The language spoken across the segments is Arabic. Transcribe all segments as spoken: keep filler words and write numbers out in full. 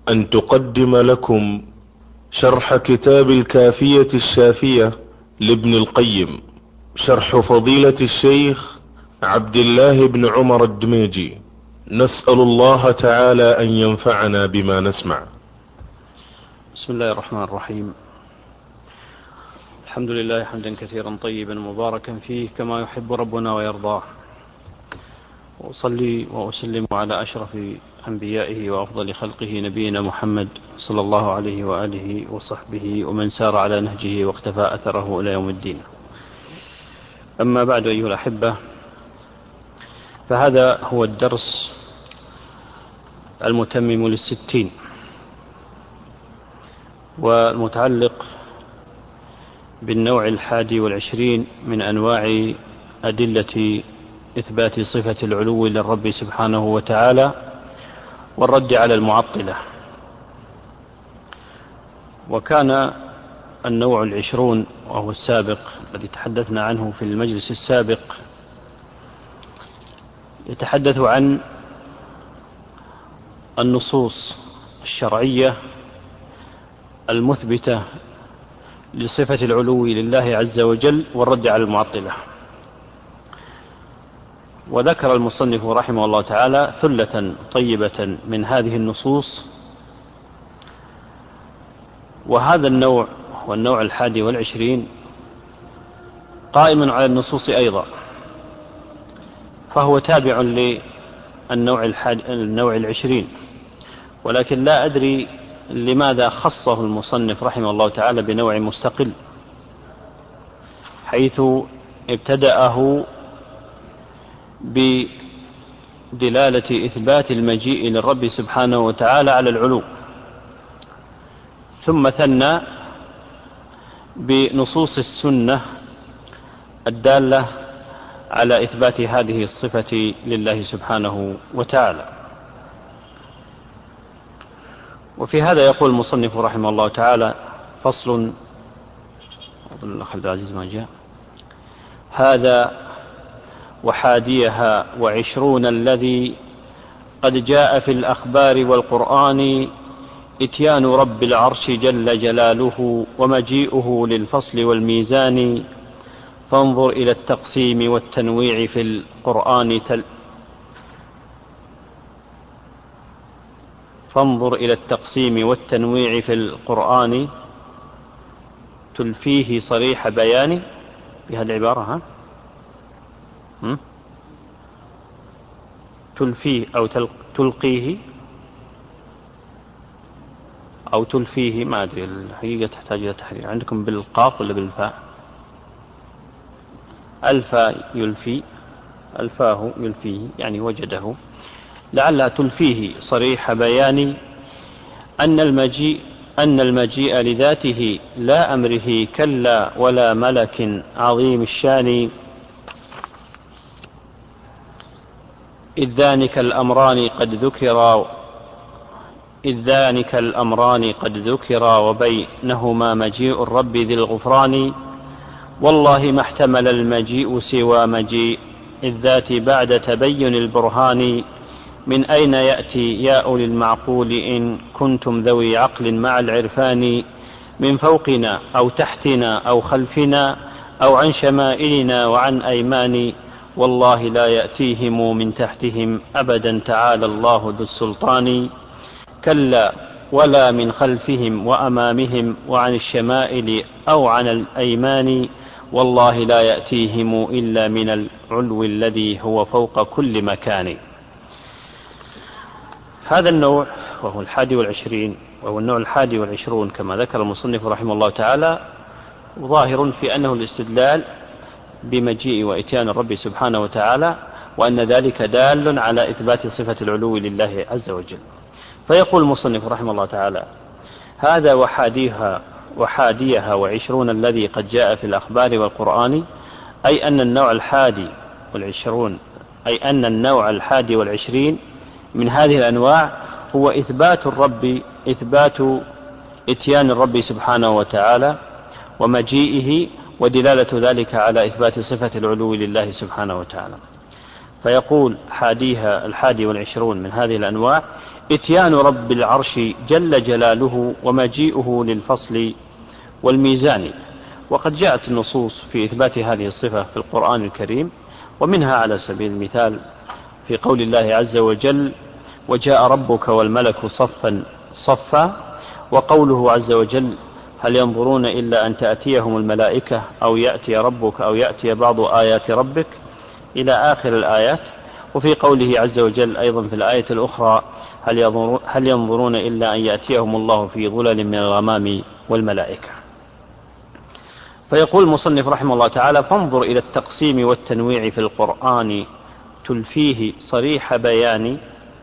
أن تقدم لكم شرح كتاب الكافية الشافية لابن القيم، شرح فضيلة الشيخ عبد الله بن عمر الدميجي. نسأل الله تعالى أن ينفعنا بما نسمع. بسم الله الرحمن الرحيم. الحمد لله حمدا كثيرا طيبا مباركا فيه كما يحب ربنا ويرضاه، وأصلي وأسلم على أشرف أنبيائه وأفضل خلقه نبينا محمد صلى الله عليه وآله وصحبه ومن سار على نهجه واقتفى أثره إلى يوم الدين. أما بعد أيها الأحبة، فهذا هو الدرس المتمم للستين والمتعلق بالنوع الحادي والعشرين من أنواع أدلة إثبات صفة العلو للرب سبحانه وتعالى والرد على المعطلة. وكان النوع العشرون وهو السابق الذي تحدثنا عنه في المجلس السابق يتحدث عن النصوص الشرعية المثبتة لصفة العلو لله عز وجل والرد على المعطلة. وذكر المصنف رحمه الله تعالى ثلة طيبة من هذه النصوص، وهذا النوع والنوع الحادي والعشرين قائم على النصوص أيضا، فهو تابع للنوع النوع العشرين، ولكن لا أدري لماذا خصه المصنف رحمه الله تعالى بنوع مستقل، حيث ابتدأه بدلالة إثبات المجيء للرب سبحانه وتعالى على العلو، ثم ثنى بنصوص السنة الدالة على إثبات هذه الصفة لله سبحانه وتعالى. وفي هذا يقول المصنف رحمه الله تعالى: فصل. أظن الأخ عبد العزيز ما جاء. هذا وحاديها وعشرون الذي قد جاء في الأخبار والقرآن إتيان رب العرش جل جلاله ومجيئه للفصل والميزان، فانظر إلى التقسيم والتنويع في القرآن تل فانظر إلى التقسيم والتنويع في القرآن تلفيه صريح بيان. بهذه العبارة ها م? تلفيه أو تلقيه أو تلفيه، ما أدري الحقيقة، تحتاج إلى تحرير. عندكم بالقاف ولا بالفاء؟ الفاء يلفي، الفاه يلفيه يعني وجده، لعلها تلفيه صريح بيان أن المجيء أن المجيء لذاته لا أمره كلا ولا ملك عظيم الشان، إذ ذلك الأمران قد ذكرا إذ ذلك الأمران قد ذكرا وبينهما مجيء الرب ذي الغفران، والله ما احتمل المجيء سوى مجيء الذات بعد تبين البرهان، من أين يأتي يا أولي المعقول إن كنتم ذوي عقل مع العرفان، من فوقنا أو تحتنا أو خلفنا أو عن شمائلنا وعن أيمان، والله لا يأتيهم من تحتهم أبدا تعالى الله ذو السلطان، كلا ولا من خلفهم وأمامهم وعن الشمائل أو عن الأيمان، والله لا يأتيهم إلا من العلو الذي هو فوق كل مكان. هذا النوع وهو الحادي والعشرين وهو النوع الحادي والعشرون كما ذكر المصنف رحمه الله تعالى، ظاهر في أنه الاستدلال بمجيء وإتيان الرب سبحانه وتعالى، وأن ذلك دال على إثبات صفة العلو لله عز وجل. فيقول المصنف رحمه الله تعالى: هذا وحاديها وحاديها وعشرون الذي قد جاء في الأخبار والقرآن، أي أن النوع الحادي والعشرون أي أن النوع الحادي والعشرين من هذه الأنواع هو إثبات الرب إثبات إتيان الرب سبحانه وتعالى ومجيئه، ودلالة ذلك على إثبات صفة العلو لله سبحانه وتعالى. فيقول حاديها الحادي والعشرون من هذه الأنواع إتيان رب العرش جل جلاله ومجيئه للفصل والميزان. وقد جاءت النصوص في إثبات هذه الصفة في القرآن الكريم، ومنها على سبيل المثال في قول الله عز وجل: وجاء ربك والملك صفا صفا، وقوله عز وجل: هل ينظرون إلا أن تأتيهم الملائكة أو يأتي ربك أو يأتي بعض آيات ربك، إلى آخر الآيات. وفي قوله عز وجل أيضا في الآية الأخرى: هل ينظرون إلا أن يأتيهم الله في ظلل من الغمام والملائكة. فيقول المصنف رحمه الله تعالى: فانظر إلى التقسيم والتنويع في القرآن تلفيه صريح بيان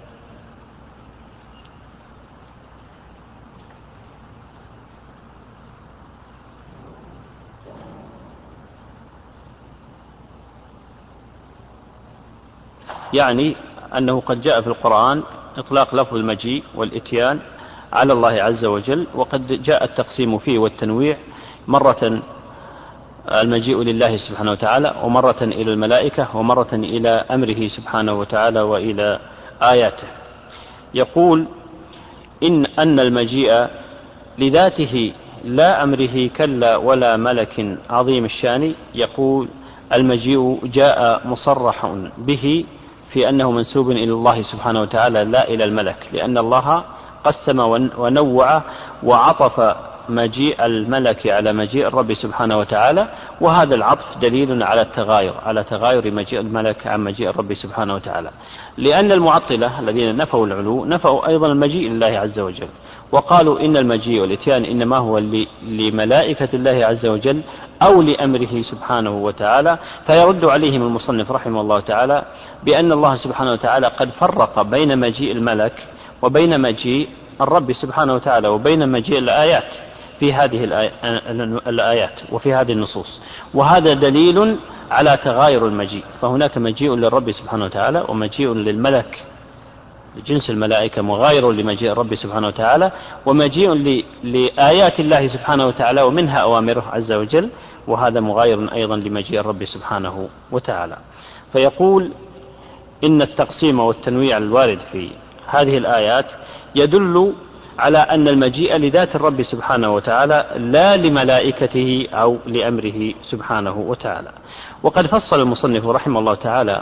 يعني أنه قد جاء في القرآن إطلاق لفظ المجيء والإتيان على الله عز وجل، وقد جاء التقسيم فيه والتنويع، مرة المجيء لله سبحانه وتعالى، ومرة إلى الملائكة، ومرة إلى أمره سبحانه وتعالى وإلى آياته. يقول: إن أن المجيء لذاته لا أمره كلا ولا ملك عظيم الشان. يقول: المجيء جاء مصرح به في أنه منسوب إلى الله سبحانه وتعالى لا إلى الملك، لأن الله قسم ونوع وعطف مجيء الملك على مجيء الرب سبحانه وتعالى، وهذا العطف دليل على التغاير على تغاير مجيء الملك عن مجيء الرب سبحانه وتعالى، لأن المعطلة الذين نفوا العلو نفوا أيضا المجيء لله عز وجل، وقالوا إن المجيء والإتيان إنما هو لملائكة الله عز وجل أو لأمره سبحانه وتعالى. فيرد عليهم المصنف رحمه الله تعالى بأن الله سبحانه وتعالى قد فرق بين مجيء الملك وبين مجيء الرب سبحانه وتعالى وبين مجيء الآيات في هذه الآيات وفي هذه النصوص، وهذا دليل على تغاير المجيء. فهناك مجيء للرب سبحانه وتعالى ومجيء للملك، جنس الملائكة مغاير لمجيء الرب سبحانه وتعالى، ومجيء لآيات الله سبحانه وتعالى ومنها أوامره عز وجل، وهذا مغاير أيضا لمجيء الرب سبحانه وتعالى. فيقول: إن التقسيم والتنويع الوارد في هذه الآيات يدل على أن المجيء لذات الرب سبحانه وتعالى لا لملائكته أو لأمره سبحانه وتعالى. وقد فصل المصنف رحمه الله تعالى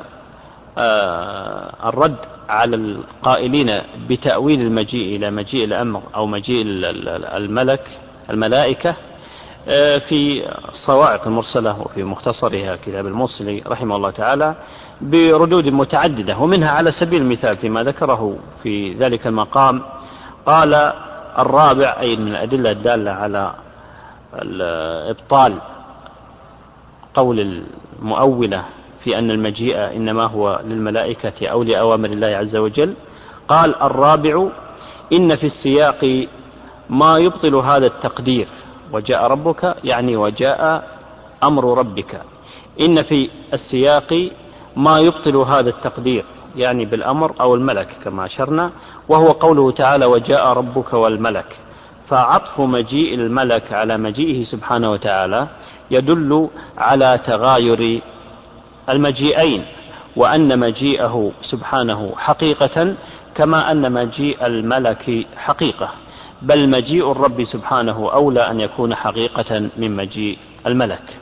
آه الرد على القائلين بتأويل المجيء إلى مجيء الأمر أو مجيء الملك الملائكة آه في الصواعق المرسلة وفي مختصرها كتاب الموصلي رحمه الله تعالى بردود متعددة، ومنها على سبيل المثال فيما ذكره في ذلك المقام قال: الرابع، أي من الأدلة الدالة على إبطال قول المؤولة في أن المجيء إنما هو للملائكة أو لأوامر الله عز وجل، قال: الرابع، إن في السياق ما يبطل هذا التقدير، وجاء ربك يعني وجاء أمر ربك. إن في السياق ما يبطل هذا التقدير يعني بالأمر أو الملك كما أشرنا، وهو قوله تعالى: وجاء ربك والملك. فعطف مجيء الملك على مجيئه سبحانه وتعالى يدل على تغاير المجيئين، وأن مجيئه سبحانه حقيقة كما أن مجيء الملك حقيقة، بل مجيء الرب سبحانه أولى أن يكون حقيقة من مجيء الملك.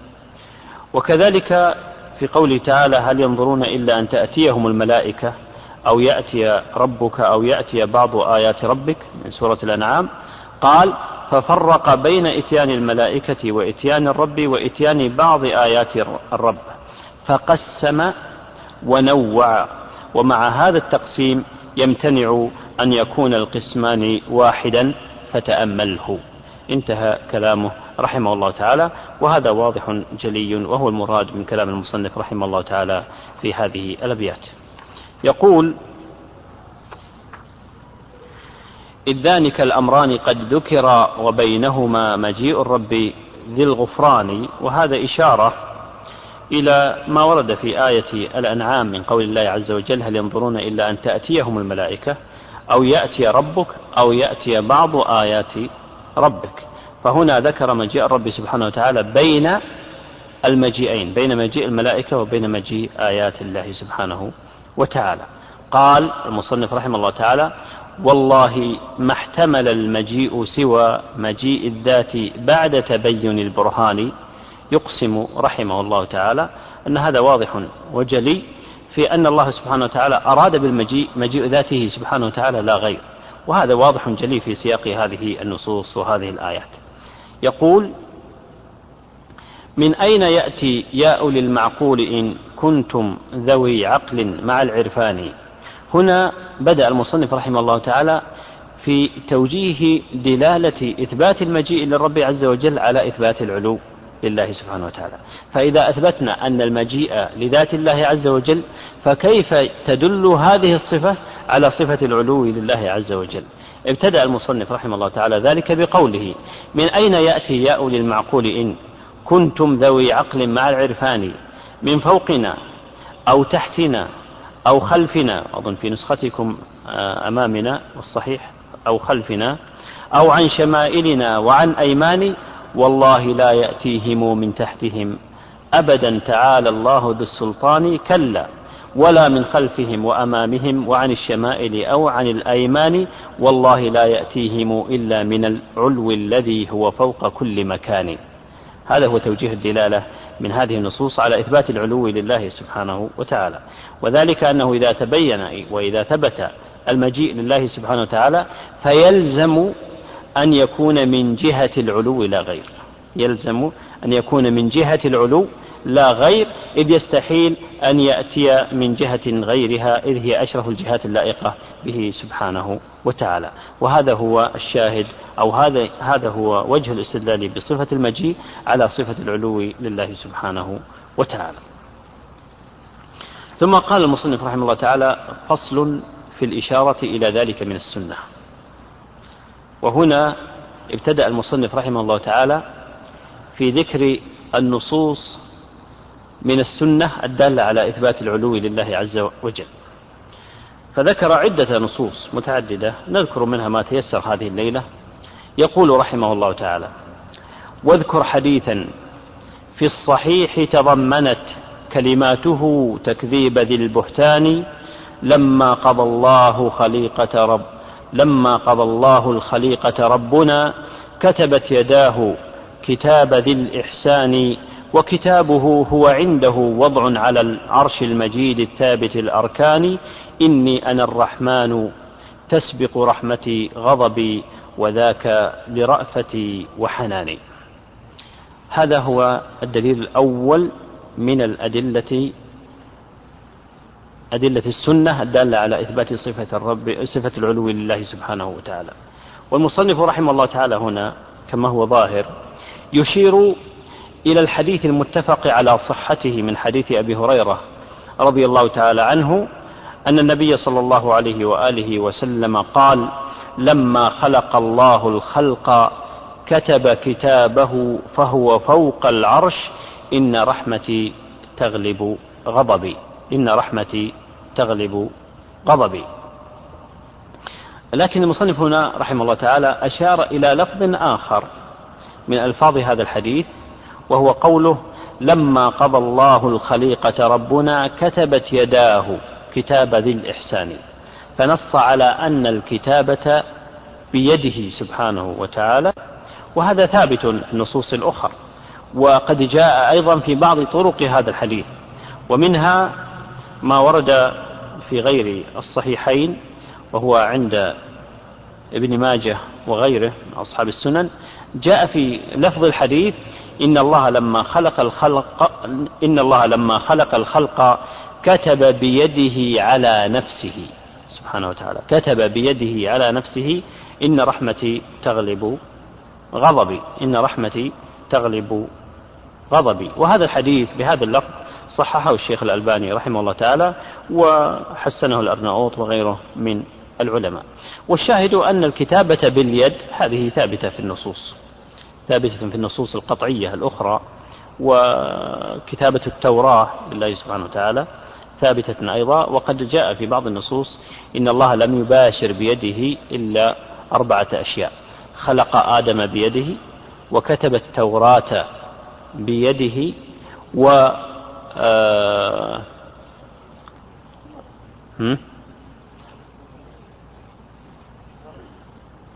وكذلك في قوله تعالى: هل ينظرون إلا أن تأتيهم الملائكة أو يأتي ربك أو يأتي بعض آيات ربك من سورة الأنعام، قال: ففرق بين إتيان الملائكة وإتيان الرب وإتيان بعض آيات الرب، فقسم ونوع. ومع هذا التقسيم يمتنع أن يكون القسمان واحدا فتأمله. انتهى كلامه رحمه الله تعالى، وهذا واضح جلي وهو المراد من كلام المصنف رحمه الله تعالى في هذه الأبيات. يقول: إذ ذلك الأمران قد ذكر وبينهما مجيء الرب ذي الغفران. وهذا إشارة إلى ما ورد في آية الأنعام من قول الله عز وجل: هل ينظرون إلا أن تأتيهم الملائكة أو يأتي ربك أو يأتي بعض آيات ربك. فهنا ذكر مجيء الرب سبحانه وتعالى بين المجيئين، بين مجيء الملائكة وبين مجيء آيات الله سبحانه وتعالى. قال المصنف رحمه الله تعالى: والله ما احتمل المجيء سوى مجيء الذات بعد تبين البرهان. يقسم رحمه الله تعالى أن هذا واضح وجلي في أن الله سبحانه وتعالى أراد بالمجيء مجيء ذاته سبحانه وتعالى لا غير، وهذا واضح جلي في سياق هذه النصوص وهذه الآيات. يقول: من أين يأتي يا أولي المعقول إن كنتم ذوي عقل مع العرفان. هنا بدأ المصنف رحمه الله تعالى في توجيه دلالة إثبات المجيء للرب عز وجل على إثبات العلو لله سبحانه وتعالى. فإذا أثبتنا أن المجيء لذات الله عز وجل، فكيف تدل هذه الصفة على صفة العلو لله عز وجل؟ ابتدأ المصنف رحمه الله تعالى ذلك بقوله: من أين يأتي يا أولي المعقول إن كنتم ذوي عقل مع العرفان. من فوقنا أو تحتنا أو خلفنا، أظن في نسختكم أمامنا والصحيح أو خلفنا، أو عن شمائلنا وعن أيمان، والله لا يأتيهم من تحتهم أبدا تعالى الله ذو السلطان كلا، ولا من خلفهم وأمامهم وعن الشمائل أو عن الأيمان، والله لا يأتيهم إلا من العلو الذي هو فوق كل مكان. هذا هو توجيه الدلالة من هذه النصوص على إثبات العلو لله سبحانه وتعالى، وذلك أنه إذا تبين وإذا ثبت المجيء لله سبحانه وتعالى فيلزم أن يكون من جهة العلو لا غير، يلزم أن يكون من جهة العلو لا غير، إذ يستحيل أن يأتي من جهة غيرها، إذ هي أشرف الجهات اللائقة به سبحانه وتعالى. وهذا هو الشاهد، أو هذا هذا هو وجه الاستدلال بصفة المجيء على صفة العلو لله سبحانه وتعالى. ثم قال المصنف رحمه الله تعالى: فصل في الإشارة إلى ذلك من السنة. وهنا ابتدأ المصنف رحمه الله تعالى في ذكر النصوص من السنة الدالة على إثبات العلو لله عز وجل، فذكر عدة نصوص متعددة نذكر منها ما تيسر هذه الليلة. يقول رحمه الله تعالى: واذكر حديثا في الصحيح تضمنت كلماته تكذيب ذي البهتان، لما قضى الله خليقة رب لما قضى الله الخليقة ربنا، كتبت يداه كتاب ذي الإحسان، وكتابه هو عنده وضع على العرش المجيد الثابت الأركان، إني أنا الرحمن تسبق رحمتي غضبي، وذاك لرأفتي وحناني. هذا هو الدليل الأول من الأدلة أدلة السنة الدالة على إثبات صفة الرب صفة العلو لله سبحانه وتعالى. والمصنف رحمه الله تعالى هنا كما هو ظاهر يشير إلى الحديث المتفق على صحته من حديث أبي هريرة رضي الله تعالى عنه أن النبي صلى الله عليه وآله وسلم قال: لما خلق الله الخلق كتب كتابه فهو فوق العرش، إن رحمتي تغلب غضبي إن رحمتي تغلب غضبي. لكن المصنف هنا رحمه الله تعالى أشار إلى لفظ آخر من ألفاظ هذا الحديث، وهو قوله: لما قضى الله الخليقة ربنا كتبت يداه كتاب ذي الإحسان، فنص على أن الكتابة بيده سبحانه وتعالى، وهذا ثابت في النصوص الأخرى، وقد جاء أيضا في بعض طرق هذا الحديث، ومنها ما ورد في غير الصحيحين وهو عند ابن ماجه وغيره من أصحاب السنن، جاء في لفظ الحديث: إن الله لما خلق الخلق إن الله لما خلق الخلق كتب بيده على نفسه سبحانه وتعالى كتب بيده على نفسه إن رحمتي تغلب غضبي إن رحمتي تغلب غضبي. وهذا الحديث بهذا اللفظ صححه الشيخ الألباني رحمه الله تعالى، وحسنه الأرناؤوط وغيره من العلماء. والشاهد أن الكتابة باليد هذه ثابتة في النصوص ثابتة في النصوص القطعية الأخرى، وكتابة التوراة لله سبحانه وتعالى ثابتة أيضا. وقد جاء في بعض النصوص: إن الله لم يباشر بيده إلا أربعة أشياء: خلق آدم بيده، وكتب التوراة بيده، و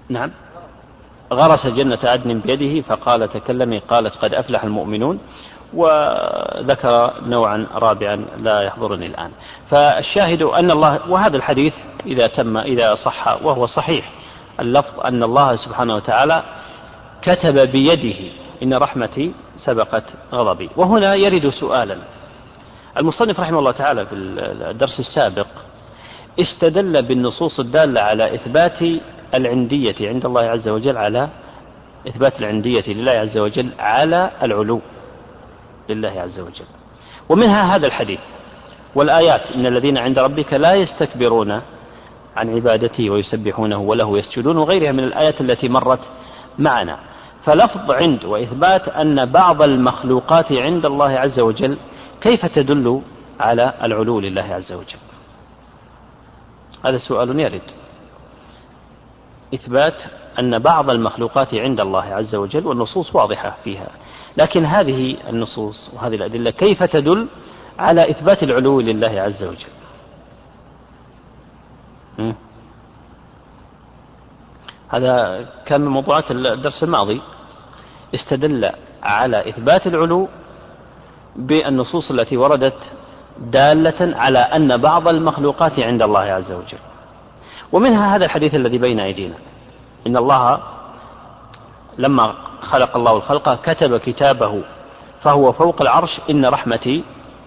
نعم، غرس جنة عدن بيده فقال تكلمي، قالت قد أفلح المؤمنون، وذكر نوعا رابعا لا يحضرني الآن. فالشاهد أن الله، وهذا الحديث إذا تم إذا صح وهو صحيح اللفظ، أن الله سبحانه وتعالى كتب بيده إن رحمتي سبقت غضبي. وهنا يرد سؤالا. المصنف رحمه الله تعالى في الدرس السابق استدل بالنصوص الدالة على إثبات العندية عند الله عز وجل، على إثبات العندية لله عز وجل على العلو لله عز وجل، ومنها هذا الحديث والآيات إن الذين عند ربك لا يستكبرون عن عبادته ويسبحونه وله يسجدون، وغيرها من الآيات التي مرت معنا. فلفظ عند وإثبات أن بعض المخلوقات عند الله عز وجل كيف تدل على العلو لله عز وجل؟ هذا سؤال يرد. إثبات أن بعض المخلوقات عند الله عز وجل والنصوص واضحة فيها، لكن هذه النصوص وهذه الأدلة كيف تدل على إثبات العلو لله عز وجل؟ م? هذا كان من موضوعات الدرس الماضي. استدل على إثبات العلو بالنصوص التي وردت دالة على أن بعض المخلوقات عند الله عز وجل، ومنها هذا الحديث الذي بين أيدينا إن الله لما خلق الله الخلق كتب كتابه فهو فوق العرش إن رحمتي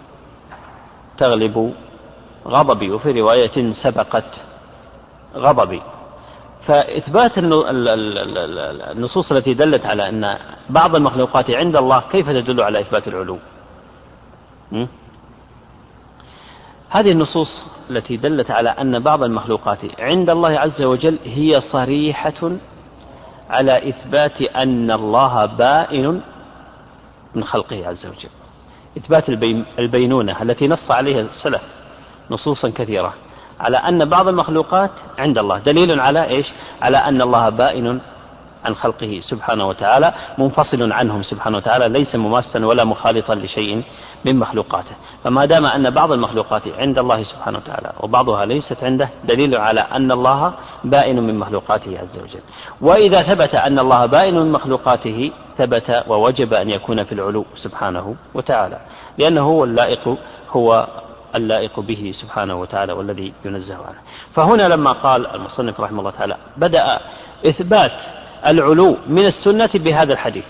تغلب غضبي، وفي رواية سبقت غضبي. فإثبات النصوص التي دلت على أن بعض المخلوقات عند الله كيف تدل على إثبات العلو؟ م? هذه النصوص التي دلت على أن بعض المخلوقات عند الله عز وجل هي صريحة على إثبات أن الله بائن من خلقه عز وجل، إثبات البينونة التي نص عليها السلف نصوصا كثيرة على أن بعض المخلوقات عند الله، دليل على إيش؟ على أن الله بائن عن خلقه سبحانه وتعالى، منفصل عنهم سبحانه وتعالى، ليس مماسا ولا مخالطا لشيء من مخلوقاته. فما دام أن بعض المخلوقات عند الله سبحانه وتعالى وبعضها ليست عنده، دليل على أن الله بائن من مخلوقاته عز وجل. وإذا ثبت أن الله بائن من مخلوقاته ثبت ووجب أن يكون في العلو سبحانه وتعالى، لأنه هو اللائق هو اللائق به سبحانه وتعالى والذي ينزه عنه. فهنا لما قال المصنف رحمه الله تعالى بدأ إثبات العلو من السنة بهذا الحديث،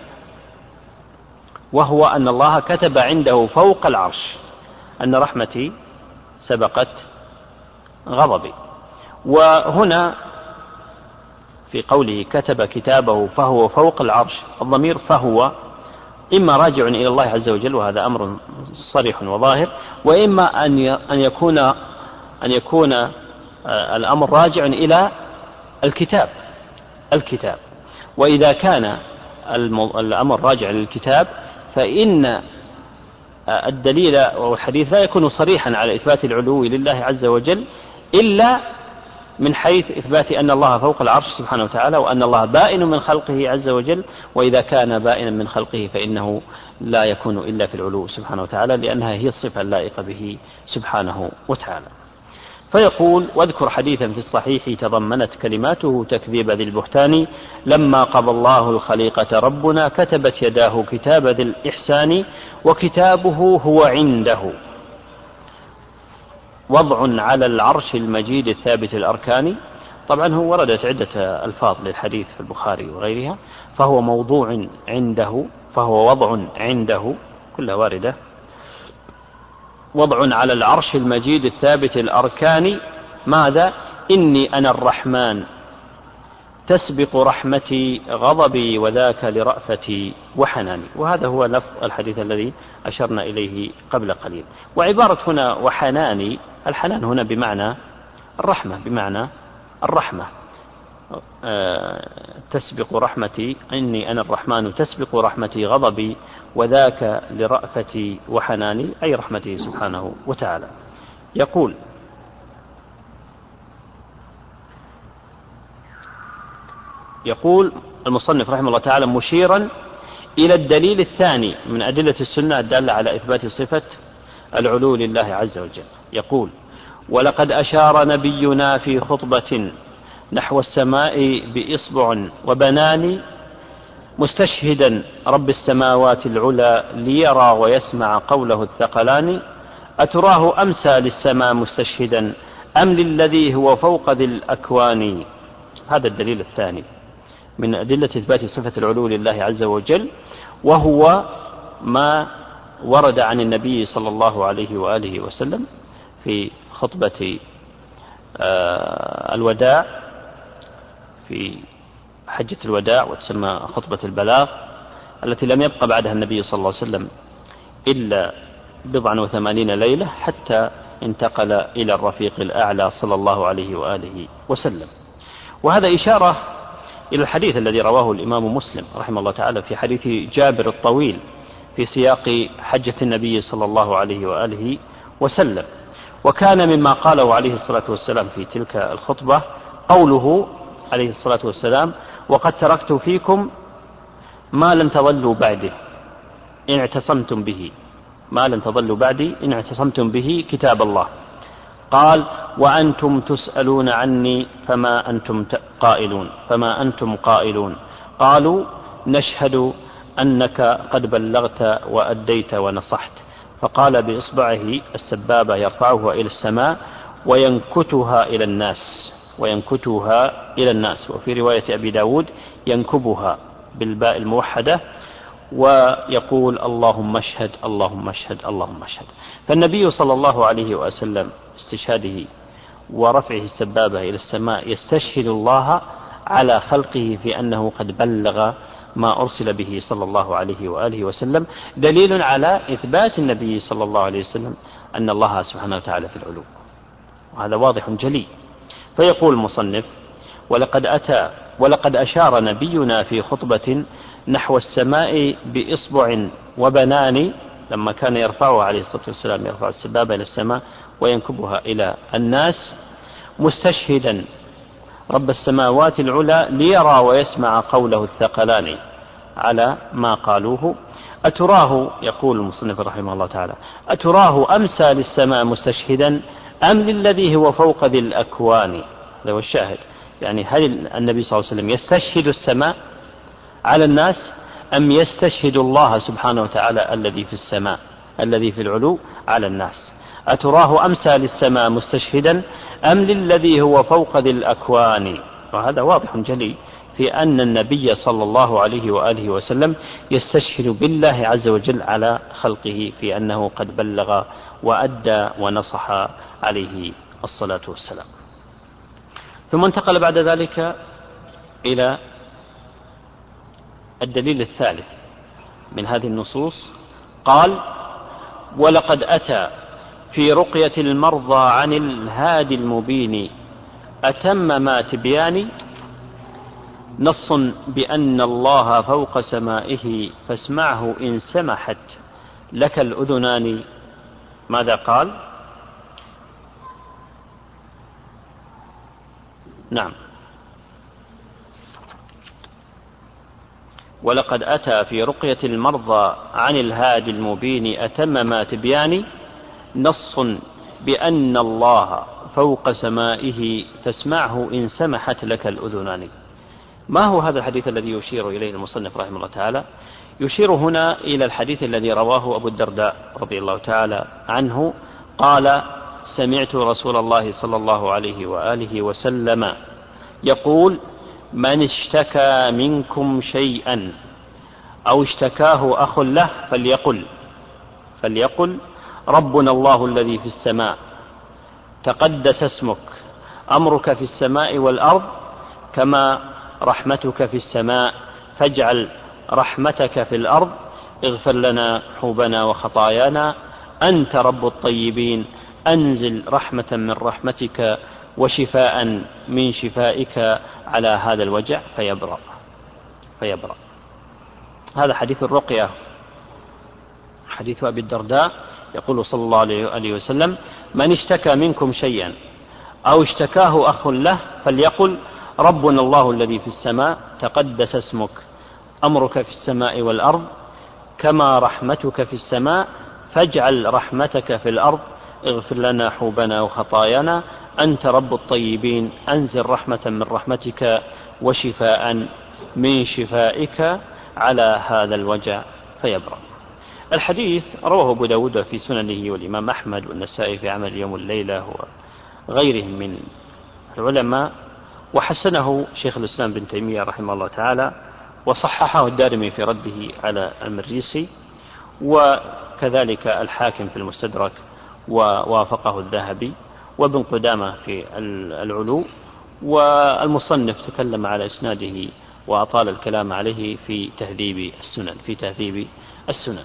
وهو أن الله كتب عنده فوق العرش أن رحمتي سبقت غضبي. وهنا في قوله كتب كتابه فهو فوق العرش، الضمير فهو إما راجع إلى الله عز وجل، وهذا أمر صريح وظاهر، وإما أن يكون أن يكون الأمر راجع إلى الكتاب الكتاب وإذا كان الأمر راجع للكتاب فإن الدليل والحديث لا يكون صريحا على إثبات العلو لله عز وجل إلا من حيث إثبات أن الله فوق العرش سبحانه وتعالى، وأن الله بائن من خلقه عز وجل، وإذا كان بائنا من خلقه فإنه لا يكون إلا في العلو سبحانه وتعالى، لأنها هي الصفة اللائقة به سبحانه وتعالى. فيقول واذكر حديثا في الصحيح تضمنت كلماته تكذيب ذي البهتان، لما قضى الله الخليقة ربنا كتبت يداه كتاب ذي الإحسان، وكتابه هو عنده وضع على العرش المجيد الثابت الأركان. طبعا هو وردت عدة ألفاظ للحديث في البخاري وغيرها، فهو موضوع عنده، فهو وضع عنده، كلها واردة. وضع على العرش المجيد الثابت الأركان، ماذا؟ إني أنا الرحمن تسبق رحمتي غضبي وذاك لرأفتي وحناني. وهذا هو لفظ الحديث الذي أشرنا إليه قبل قليل. وعبارة هنا وحناني، الحنان هنا بمعنى الرحمة، بمعنى الرحمة. أه تسبق رحمتي، إني أنا الرحمن تسبق رحمتي غضبي وذاك لرأفتي وحناني، أي رحمته سبحانه وتعالى. يقول يقول المصنف رحمه الله تعالى مشيرا إلى الدليل الثاني من أدلة السنة الدالة على إثبات صفة العلو لله عز وجل. يقول ولقد أشار نبينا في خطبة نحو السماء بإصبع وبنان مستشهدا رب السماوات العلى ليرى ويسمع قوله الثقلان أتراه أمسى للسماء مستشهدا أم للذي هو فوق ذي الأكوان. هذا الدليل الثاني من أدلة إثبات صفة العلو لله عز وجل، وهو ما ورد عن النبي صلى الله عليه وآله وسلم في خطبة الوداع في حجة الوداع، وتسمى خطبة البلاغ، التي لم يبق بعدها النبي صلى الله عليه وسلم إلا بضع وثمانين ليلة حتى انتقل إلى الرفيق الأعلى صلى الله عليه وآله وسلم. وهذا إشارة إلى الحديث الذي رواه الإمام مسلم رحمه الله تعالى في حديث جابر الطويل في سياق حجة النبي صلى الله عليه وآله وسلم. وكان مما قاله عليه الصلاة والسلام في تلك الخطبة قوله عليه الصلاة والسلام: وقد تركت فيكم ما لن تضلوا بعده إن اعتصمتم به ما لن تضلوا بعدي إن اعتصمتم به كتاب الله. قال: وأنتم تسألون عني فما أنتم قائلون فما أنتم قائلون قالوا: نشهد أنك قد بلغت وأديت ونصحت. فقال بإصبعه السبابة يرفعها إلى السماء وينكتها إلى الناس وينكتها إلى الناس وفي رواية أبي داود ينكبها بالباء الموحدة، ويقول: اللهم اشهد اللهم اشهد اللهم اشهد. فالنبي صلى الله عليه وسلم استشهاده ورفعه السبابة إلى السماء يستشهد الله على خلقه في أنه قد بلغ ما أرسل به صلى الله عليه وآله وسلم، دليل على إثبات النبي صلى الله عليه وسلم أن الله سبحانه وتعالى في العلو، وهذا واضح جلي. فيقول المصنف: ولقد أتى ولقد أشار نبينا في خطبة نحو السماء بإصبع وبنان، لما كان يرفعها عليه الصلاة والسلام يرفع السبابة إلى السماء وينكبها إلى الناس مستشهدا رب السماوات العلى ليرى ويسمع قوله الثقلان على ما قالوه. أتراه، يقول المصنف رحمه الله تعالى، أتراه أمسى للسماء مستشهدا أم للذي هو فوق ذي الأكوان. هذا هو الشاهد، يعني هل النبي صلى الله عليه وسلم يستشهد السماء على الناس أم يستشهد الله سبحانه وتعالى الذي في السماء الذي في العلو على الناس؟ أتراه أمسى للسماء مستشهدا أم للذي هو فوق ذي الأكوان. وهذا واضح جلي في أن النبي صلى الله عليه وآله وسلم يستشهد بالله عز وجل على خلقه في أنه قد بلغ وأدى ونصح عليه الصلاة والسلام. ثم انتقل بعد ذلك إلى الدليل الثالث من هذه النصوص. قال: ولقد أتى في رقية المرضى عن الهادي المبين أتم ما تبيان نص بأن الله فوق سمائه فاسمعه إن سمحت لك الأذنان. ماذا قال؟ نعم: ولقد أتى في رقية المرضى عن الهادي المبين أتم ما تبيان نص بأن الله فوق سمائه فاسمعه إن سمحت لك الأذنان. ما هو هذا الحديث الذي يشير إليه المصنف رحمه الله تعالى؟ يشير هنا إلى الحديث الذي رواه أبو الدرداء رضي الله تعالى عنه قال: سمعت رسول الله صلى الله عليه وآله وسلم يقول: من اشتكى منكم شيئا أو اشتكاه أخ له فليقل فليقل ربنا الله الذي في السماء تقدس اسمك أمرك في السماء والأرض كما رحمتك في السماء فاجعل رحمتك في الأرض اغفر لنا حوبنا وخطايانا أنت رب الطيبين أنزل رحمة من رحمتك وشفاء من شفائك على هذا الوجع فيبرأ فيبرأ هذا حديث الرقية، حديث أبي الدرداء. يقول صلى الله عليه وسلم: من اشتكى منكم شيئا أو اشتكاه أخ له فليقل ربنا الله الذي في السماء تقدس اسمك أمرك في السماء والأرض كما رحمتك في السماء فاجعل رحمتك في الأرض اغفر لنا حوبنا وخطايانا أنت رب الطيبين أنزل رحمة من رحمتك وشفاء من شفائك على هذا الوجع فيبرأ. الحديث رواه أبو داود في سننه والإمام أحمد والنسائي في عمل يوم الليلة وغيرهم من العلماء، وحسنه شيخ الإسلام بن تيمية رحمه الله تعالى، وصححه الدارمي في رده على المريسي، وكذلك الحاكم في المستدرك ووافقه الذهبي، وابن قدامة في العلو، والمصنف تكلم على إسناده وأطال الكلام عليه في تهذيب السنن في تهذيب السنن.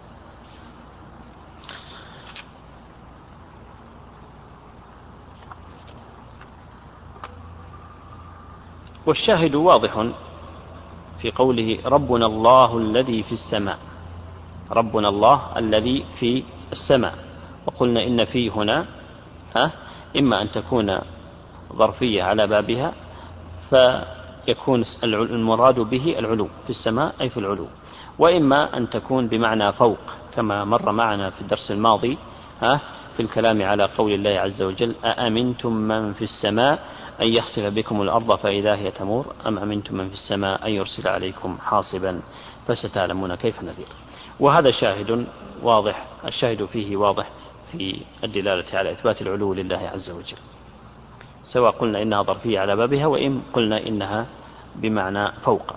والشاهد واضح في قوله ربنا الله الذي في السماء، ربنا الله الذي في السماء. وقلنا إن في هنا ها إما أن تكون ظرفية على بابها فيكون المراد به العلو في السماء أي في العلو، وإما أن تكون بمعنى فوق كما مر معنا في الدرس الماضي ها في الكلام على قول الله عز وجل أأمنتم من في السماء أن يخسف بكم الأرض فإذا هي تمور أم أمنتم من في السماء أن يرسل عليكم حاصبا فستعلمون كيف نذير. وهذا شاهد واضح، الشاهد فيه واضح في الدلالة على إثبات العلو لله عز وجل، سواء قلنا إنها ظرفية على بابها وإن قلنا إنها بمعنى فوق.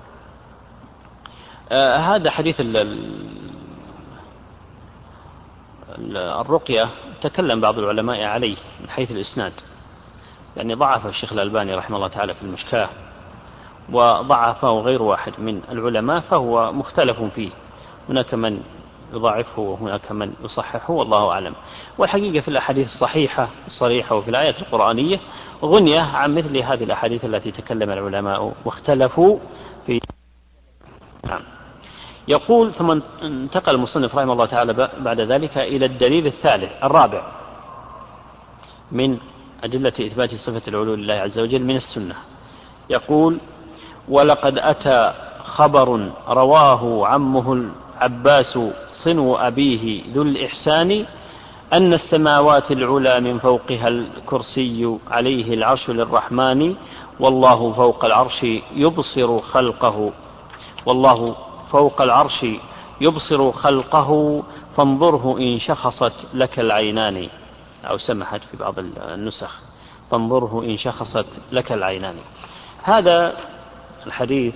آه هذا حديث الرقية تكلم بعض العلماء عليه من حيث الإسناد، يعني ضعف الشيخ الألباني رحمه الله تعالى في المشكاة، وضعفه غير واحد من العلماء، فهو مختلف فيه، هناك من يضاعفه وهناك من يصححه والله أعلم. والحقيقة في الأحاديث الصحيحة الصريحة وفي الآيات القرآنية غنية عن مثل هذه الأحاديث التي تكلم العلماء واختلفوا في. نعم. يقول ثم انتقل المصنف رحمه الله تعالى بعد ذلك إلى الدليل الثالث الرابع من أدلة إثبات صفة العلو لله عز وجل من السنة. يقول ولقد أتى خبر رواه عمه العباس صنو أبيه ذو الإحسان أن السماوات العلى من فوقها الكرسي عليه العرش للرحمن والله فوق العرش يبصر خلقه والله فوق العرش يبصر خلقه فانظره إن شخصت لك العينان، أو سمحت في بعض النسخ فانظره إن شخصت لك العينان. هذا الحديث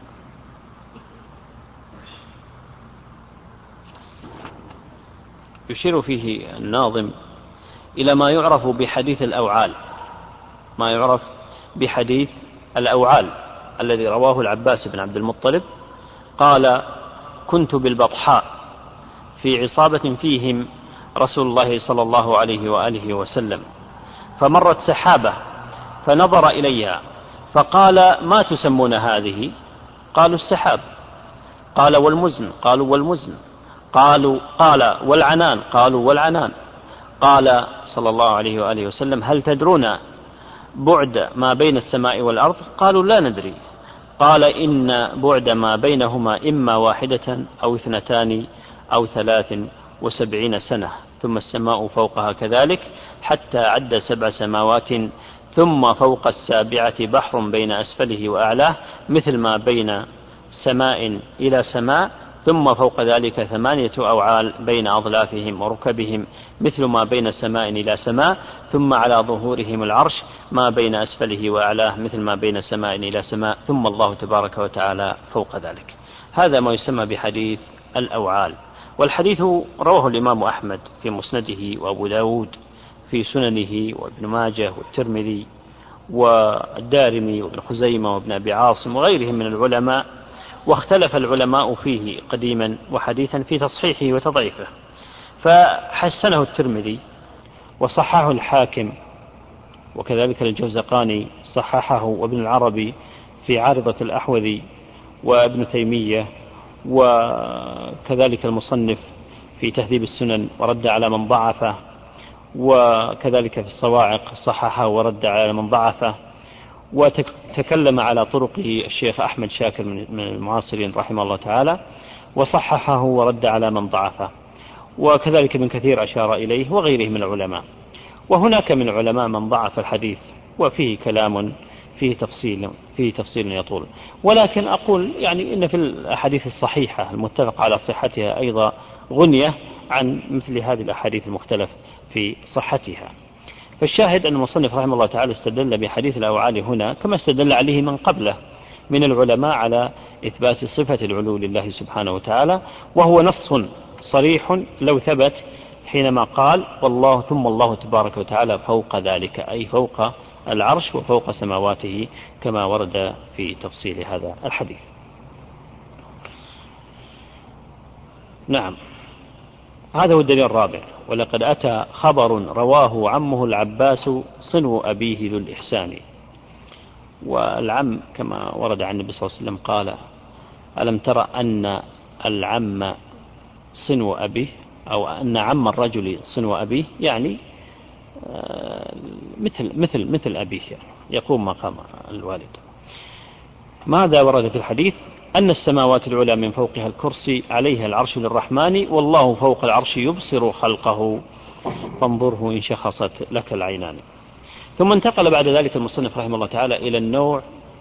يشير فيه الناظم إلى ما يعرف بحديث الأوعال، ما يعرف بحديث الأوعال الذي رواه العباس بن عبد المطلب قال كنت بالبطحاء في عصابة فيهم رسول الله صلى الله عليه وآله وسلم، فمرت سحابة فنظر إليها فقال ما تسمون هذه؟ قالوا السحاب. قال والمزن؟ قالوا والمزن. قالوا قال والعنان؟ قالوا والعنان. قال صلى الله عليه وآله وسلم هل تدرون بعد ما بين السماء والأرض؟ قالوا لا ندري. قال إن بعد ما بينهما إما واحدة أو اثنتان أو ثلاث وسبعين سنة، ثم السماء فوقها كذلك حتى عد سبع سماوات، ثم فوق السابعة بحر بين أسفله وأعلاه مثل ما بين سماء إلى سماء، ثم فوق ذلك ثمانية أوعال بين أظلافهم وركبهم مثل ما بين سماء إلى سماء، ثم على ظهورهم العرش ما بين أسفله وأعلاه مثل ما بين سماء إلى سماء، ثم الله تبارك وتعالى فوق ذلك. هذا ما يسمى بحديث الأوعال. والحديث رواه الإمام أحمد في مسنده وأبو داود في سننه وابن ماجه والترمذي والدارمي وابن خزيمة وابن أبي عاصم وغيرهم من العلماء، واختلف العلماء فيه قديما وحديثا في تصحيحه وتضعيفه، فحسنه الترمذي وصححه الحاكم، وكذلك الجوزقاني صححه وابن العربي في عارضة الأحوذي وابن تيمية، وكذلك المصنف في تهذيب السنن ورد على من ضعفه، وكذلك في الصواعق صححه ورد على من ضعفه، وتكلم على طرقه الشيخ أحمد شاكر من المعاصرين رحمه الله تعالى وصححه ورد على من ضعفه، وكذلك ابن كثير أشار إليه وغيره من العلماء. وهناك من العلماء من ضعف الحديث وفيه كلام فيه تفصيل فيه تفصيل يطول، ولكن أقول يعني إن في الأحاديث الصحيحة المتفق على صحتها أيضا غنية عن مثل هذه الأحاديث المختلف في صحتها. فالشاهد أن المصنف رحمه الله تعالى استدل بحديث الأوعال هنا كما استدل عليه من قبله من العلماء على إثبات صفة العلو لله سبحانه وتعالى، وهو نص صريح لو ثبت حينما قال والله ثم الله تبارك وتعالى فوق ذلك، أي فوق العرش وفوق سماواته كما ورد في تفصيل هذا الحديث. نعم، هذا هو الدليل الرابع. ولقد أتى خبر رواه عمه العباس صنو أبيه ذو الإحسان. والعم كما ورد عن النبي صلى الله عليه وسلم قال ألم ترى أن العم صنو أبيه، أو أن عم الرجل صنو أبيه، يعني مثل مثل مثل أبيه، يعني يقوم مقام الوالد. ماذا ورد في الحديث؟ أن السماوات العلى من فوقها الكرسي عليها العرش للرحمن والله فوق العرش يبصر خلقه فانظره إن شخصت لك العينان. ثم انتقل بعد ذلك المصنف رحمه الله تعالى إلى النوع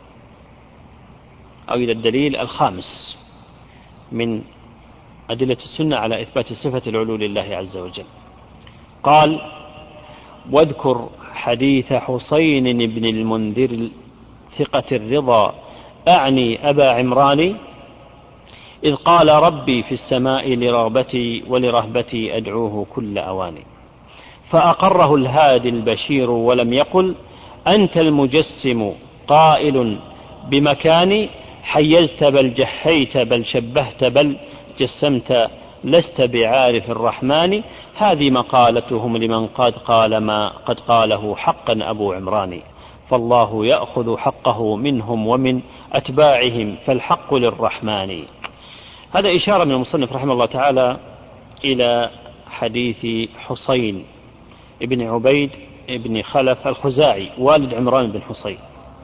أو إلى الدليل الخامس من أدلة السنة على إثبات صفة العلو لله عز وجل. قال واذكر حديث حسين بن المنذر ثقة الرضا أعني أبا عمران إذ قال ربي في السماء لرغبتي ولرهبتي أدعوه كل أواني، فأقره الهادي البشير ولم يقل أنت المجسم قائل بمكاني حيزت بل جحيت بل شبهت بل جسمت لست بعارف الرحمن. هذه مقالتهم لمن قد قال ما قد قاله حقا أبو عمران، فالله يأخذ حقه منهم ومن أتباعهم فالحق للرحمن. هذا إشارة من المصنف رحمه الله تعالى إلى حديث حسين ابن عبيد ابن خلف الخزاعي والد عمران بن حسين.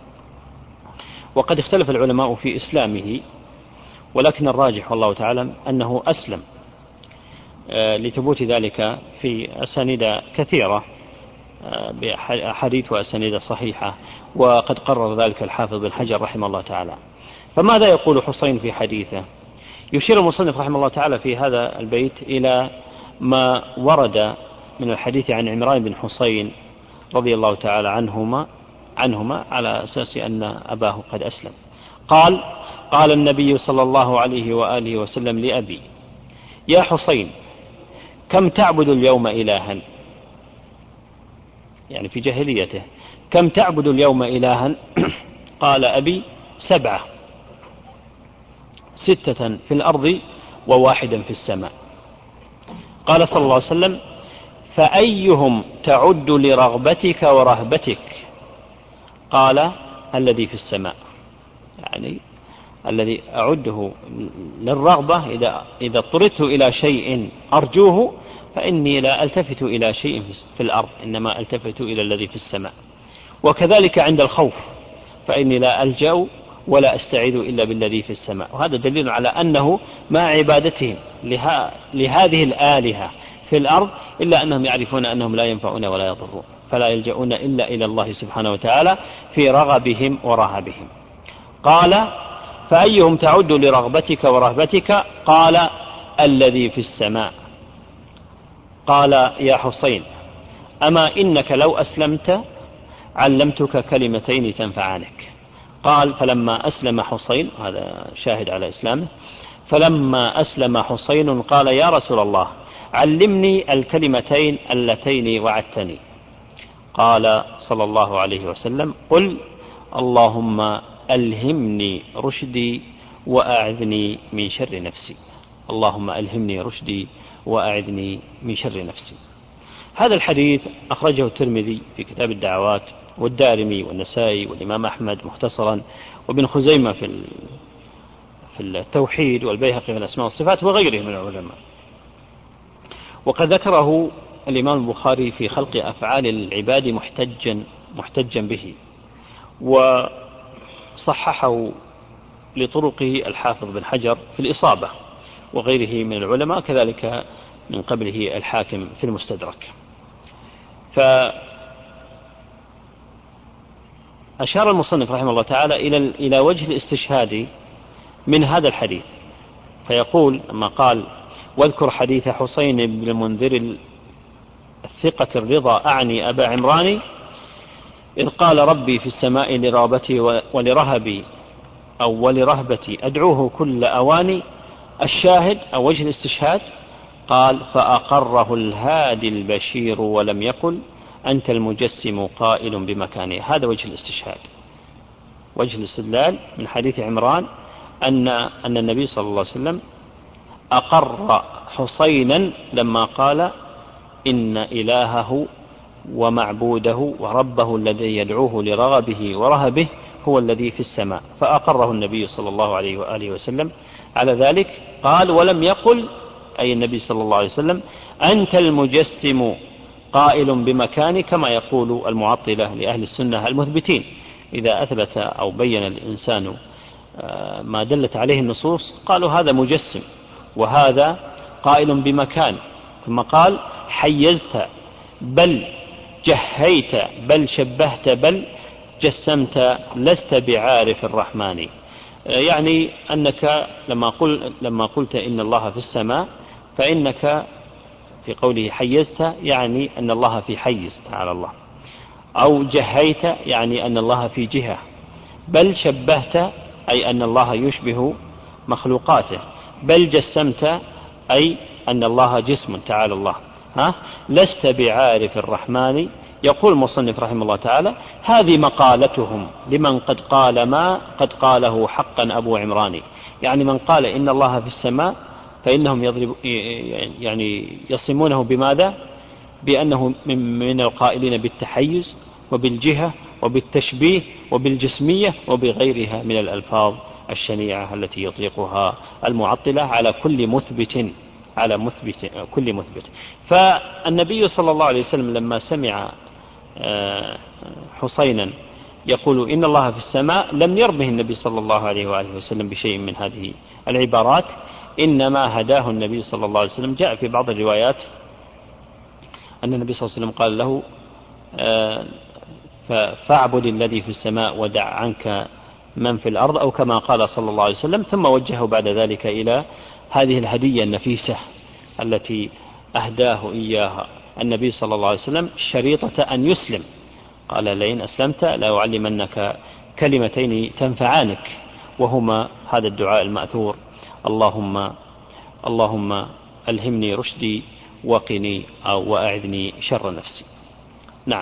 وقد اختلف العلماء في إسلامه، ولكن الراجح والله تعالى أنه أسلم لثبوت ذلك في أسانيد كثيرة بحديث وأسانيد صحيحة، وقد قرر ذلك الحافظ بن حجر رحمه الله تعالى. فماذا يقول حسين في حديثه؟ يشير المصنف رحمه الله تعالى في هذا البيت إلى ما ورد من الحديث عن عمران بن حسين رضي الله تعالى عنهما عنهما على أساس أن أباه قد أسلم. قال قال النبي صلى الله عليه وآله وسلم لأبي يا حسين كم تعبد اليوم إلها، يعني في جاهليته، كم تعبد اليوم إلها؟ قال أبي سبعة، ستة في الأرض وواحدا في السماء. قال صلى الله عليه وسلم فأيهم تعد لرغبتك ورهبتك؟ قال الذي في السماء، يعني الذي أعده للرغبة إذا إذا اضطررت إلى شيء أرجوه فإني لا ألتفت إلى شيء في الأرض، إنما ألتفت إلى الذي في السماء. وكذلك عند الخوف فإني لا ألجأ ولا أستعيذ إلا بالذي في السماء. وهذا دليل على أنه مع عبادتهم له لهذه الآلهة في الأرض إلا أنهم يعرفون أنهم لا ينفعون ولا يضرون، فلا يلجؤون إلا إلى الله سبحانه وتعالى في رغبهم ورهبهم. قال فأيهم تعد لرغبتك ورهبتك؟ قال الذي في السماء. قال يا حسين أما إنك لو أسلمت علمتك كلمتين تنفعانك. قال فلما أسلم حسين، هذا شاهد على إسلامه، فلما أسلم حسين قال يا رسول الله علمني الكلمتين اللتين وعدتني. قال صلى الله عليه وسلم قل اللهم ألهمني رشدي وأعذني من شر نفسي. اللهم ألهمني رشدي وأعذني من شر نفسي. هذا الحديث أخرجه الترمذي في كتاب الدعوات، والدارمي والنسائي والإمام أحمد مختصرا، وابن خزيمة في في التوحيد، والبيهقي في الأسماء والصفات، وغيره من العلماء. وقد ذكره الإمام البخاري في خلق أفعال العباد محتجا محتجا به، وصححه لطرقه الحافظ بن حجر في الإصابة وغيره من العلماء، كذلك من قبله الحاكم في المستدرك. فأشار المصنف رحمه الله تعالى إلى إلى وجه الاستشهاد من هذا الحديث، فيقول لما قال: واذكر حديث حسين بن المنذر الثقة الرضا أعني أبا عمران إذ قال: ربي في السماء لرغبتي ولرهبي أو ولرهبتي أدعوه كل أواني. الشاهد أو وجه الاستشهاد قال: فأقره الهادي البشير ولم يقل أنت المجسم قائل بمكانه. هذا وجه الاستشهاد، وجه الاستدلال من حديث عمران أن أن النبي صلى الله عليه وسلم أقر حسينا لما قال: إن إلهه ومعبوده وربه الذي يدعوه لرغبه ورهبه هو الذي في السماء. فأقره النبي صلى الله عليه وآله وسلم على ذلك. قال: ولم يقل، أي النبي صلى الله عليه وسلم، أنت المجسم قائل بمكاني، كما يقول المعطلة لأهل السنة المثبتين. إذا أثبت أو بين الإنسان ما دلت عليه النصوص قالوا هذا مجسم وهذا قائل بمكان. ثم قال: حيزت بل جهيت بل شبهت بل جسمت لست بعارف الرحمن. يعني أنك لما قل لما قلت إن الله في السماء فإنك في قوله حيزت يعني أن الله في حيز تعالى الله، أو جهيت يعني أن الله في جهة، بل شبهت أي أن الله يشبه مخلوقاته، بل جسمت أي أن الله جسم تعالى الله. ها؟ لست بعارف الرحمن. يقول المصنف رحمه الله تعالى: هذه مقالتهم لمن قد قال ما قد قاله حقا أبو عمران. يعني من قال إن الله في السماء فإنهم يضرب يعني يصمونه بماذا؟ بأنه من القائلين بالتحيز وبالجهة وبالتشبيه وبالجسمية وبغيرها من الألفاظ الشنيعة التي يطلقها المعطلة على كل مثبت على مثبت كل مثبت. فالنبي صلى الله عليه وسلم لما سمع حسينا يقول إن الله في السماء لم يرمه النبي صلى الله عليه وآله وسلم بشيء من هذه العبارات، إنما هداه النبي صلى الله عليه وسلم. جاء في بعض الروايات أن النبي صلى الله عليه وسلم قال له: فاعبد الذي في السماء ودع عنك من في الأرض، أو كما قال صلى الله عليه وسلم. ثم وجهه بعد ذلك إلى هذه الهدية النفيسة التي أهداه إياها النبي صلى الله عليه وسلم، شريطة أن يسلم. قال: لئن أسلمت لا أعلمنك كلمتين تنفعانك، وهما هذا الدعاء المأثور: اللهم اللهم ألهمني رشدي وقني أو وأعذني شر نفسي. نعم.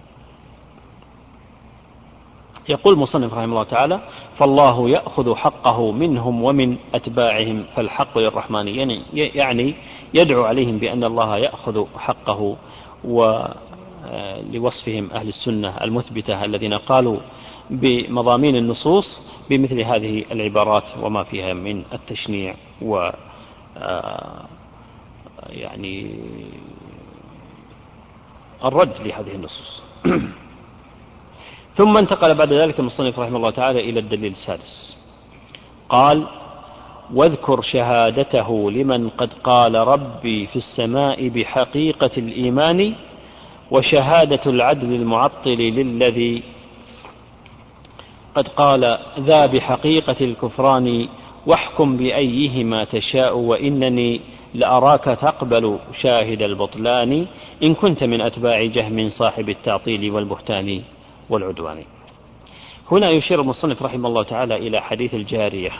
يقول المصنف رحمه الله تعالى: فالله يأخذ حقه منهم ومن أتباعهم فالحق للرحمن. يعني, يعني يدعو عليهم بأن الله يأخذ حقه، ولوصفهم أهل السنة المثبتة الذين قالوا بمضامين النصوص بمثل هذه العبارات وما فيها من التشنيع و يعني الرد لهذه النصوص. ثم انتقل بعد ذلك المصنف رحمه الله تعالى إلى الدليل السادس. قال: واذكر شهادته لمن قد قال ربي في السماء بحقيقة الإيمان، وشهادة العدل المعطل للذي قد قال ذا بحقيقة الكفران، واحكم بأيهما تشاء وإنني لأراك تقبل شاهد البطلان، إن كنت من أتباع جهم صاحب التعطيل والبهتان والعدوان. هنا يشير المصنف رحمه الله تعالى إلى حديث الجارية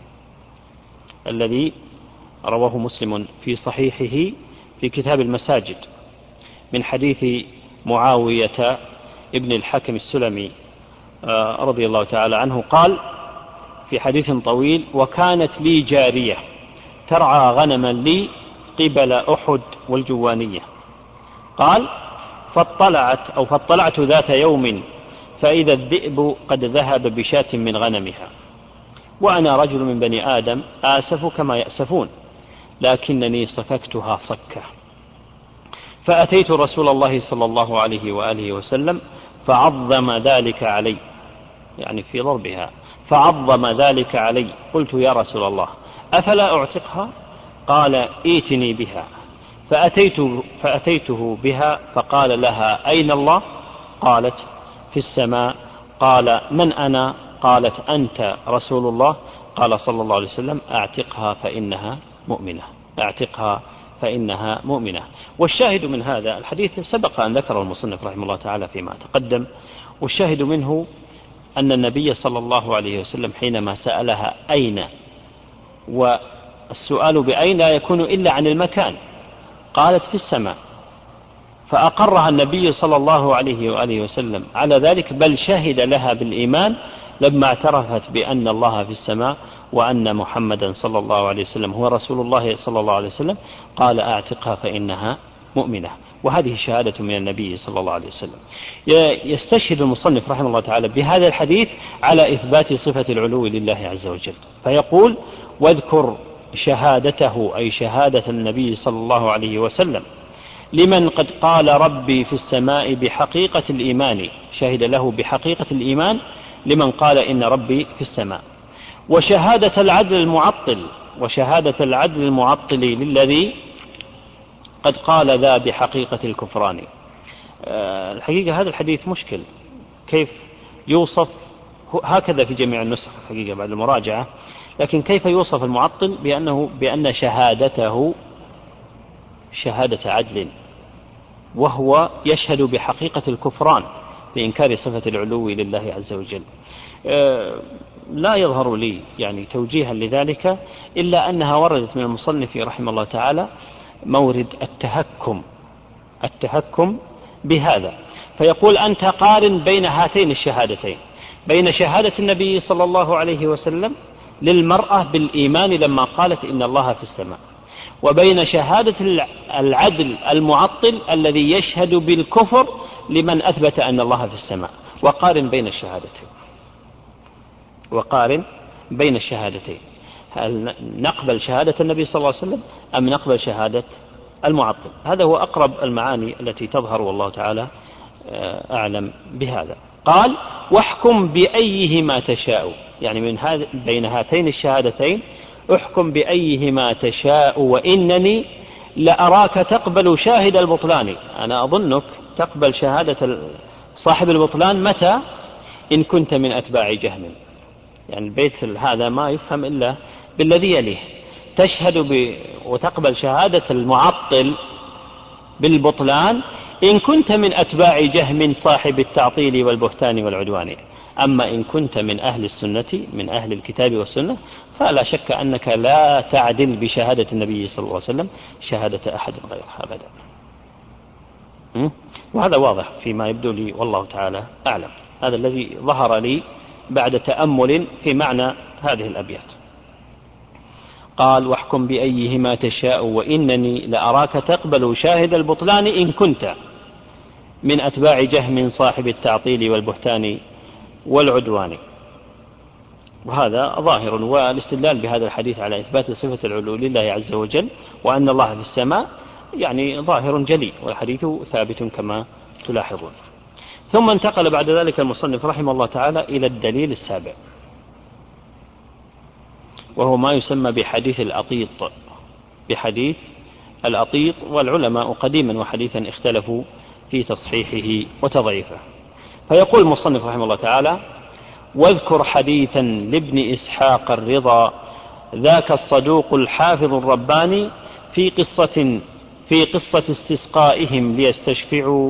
الذي رواه مسلم في صحيحه في كتاب المساجد من حديث معاوية ابن الحكم السلمي رضي الله تعالى عنه قال في حديث طويل: وكانت لي جارية ترعى غنما لي قبل أحد والجوانية. قال: فاطلعت أو فاطلعت ذات يوم فإذا الذئب قد ذهب بشاة من غنمها، وأنا رجل من بني آدم آسف كما يأسفون، لكنني صككتها صكة. فأتيت رسول الله صلى الله عليه وآله وسلم فعظم ذلك علي، يعني في ضربها، فعظم ذلك علي. قلت: يا رسول الله أفلا أعتقها؟ قال: ائتني بها فأتيته, فأتيته بها فقال لها أين الله؟ قالت في السماء. قال من أنا؟ قالت أنت رسول الله. قال صلى الله عليه وسلم أعتقها فإنها مؤمنة، أعتقها فإنها مؤمنة. والشاهد من هذا الحديث سبق أن ذكره المصنف رحمه الله تعالى فيما تقدم، والشاهد منه أن النبي صلى الله عليه وسلم حينما سألها أين، والسؤال بأين لا يكون إلا عن المكان، قالت في السماء، فأقرها النبي صلى الله عليه وآله وسلم على ذلك، بل شهد لها بالإيمان لما اعترفت بأن الله في السماء وأن محمدا صلى الله عليه وسلم هو رسول الله صلى الله عليه وسلم. قال أعتقها فإنها مؤمنة. وهذه شهادة من النبي صلى الله عليه وسلم. يستشهد المصنف رحمه الله تعالى بهذا الحديث على إثبات صفة العلو لله عز وجل، فيقول واذكر شهادته، أي شهادة النبي صلى الله عليه وسلم لمن قد قال ربي في السماء بحقيقة الإيمان، شهد له بحقيقة الإيمان لمن قال إن ربي في السماء. وشهادة العدل المعطل، وشهادة العدل المعطل للذي قد قال ذا بحقيقة الكفران. الحقيقة هذا الحديث مشكل، كيف يوصف هكذا في جميع النسخ الحقيقة بعد المراجعة، لكن كيف يوصف المعطل بأنه بأن شهادته شهادة عدل، وهو يشهد بحقيقة الكفران بإنكار صفة العلو لله عز وجل. لا يظهر لي يعني توجيها لذلك إلا أنها وردت من المصنف رحمه الله تعالى مورد التهكم التهكم بهذا، فيقول أنت قارن بين هاتين الشهادتين، بين شهادة النبي صلى الله عليه وسلم للمرأة بالإيمان لما قالت إن الله في السماء، وبين شهادة العدل المعطل الذي يشهد بالكفر لمن أثبت أن الله في السماء، وقارن بين الشهادتين وقارن بين الشهادتين هل نقبل شهادة النبي صلى الله عليه وسلم أم نقبل شهادة المعطل؟ هذا هو أقرب المعاني التي تظهر، والله تعالى أعلم بهذا. قال واحكم بأيهما تشاء، يعني من هذا بين هاتين الشهادتين احكم بأيهما تشاء وإنني لأراك تقبل شاهد البطلان. أنا أظنك تقبل شهادة صاحب البطلان متى؟ إن كنت من أتباع جهم. يعني البيت هذا ما يفهم إلا بالذي يليه، تشهد ب... وتقبل شهادة المعطل بالبطلان إن كنت من أتباع جهم صاحب التعطيل والبهتان والعدوان. أما إن كنت من أهل السنة من أهل الكتاب والسنة فلا شك أنك لا تعدل بشهادة النبي صلى الله عليه وسلم شهادة أحد غيره أبدا. وهذا واضح فيما يبدو لي والله تعالى أعلم، هذا الذي ظهر لي بعد تأمل في معنى هذه الأبيات. قال واحكم بأيهما تشاء وإنني لأراك تقبل شاهد البطلان إن كنت من أتباع جهم صاحب التعطيل والبهتان والعدوان. وهذا ظاهر، والاستدلال بهذا الحديث على إثبات صفة العلو لله عز وجل وأن الله في السماء يعني ظاهر جلي، والحديث ثابت كما تلاحظون. ثم انتقل بعد ذلك المصنف رحمه الله تعالى إلى الدليل السابع، وهو ما يسمى بحديث الأطيط بحديث الأطيط والعلماء قديما وحديثا اختلفوا في تصحيحه وتضعيفه. فيقول المصنف رحمه الله تعالى واذكر حديثا لابن إسحاق الرضا ذاك الصدوق الحافظ الرباني في قصة في قصة استسقائهم ليستشفعوا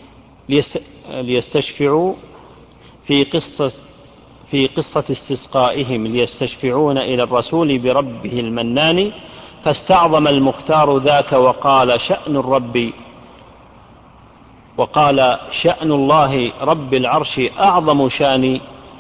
ليستشفعوا في قصة في قصة استسقائهم ليستشفعون إلى الرسول بربه المنان، فاستعظم المختار ذاك وقال شأن الرب وقال شأن الله رب العرش أعظم شان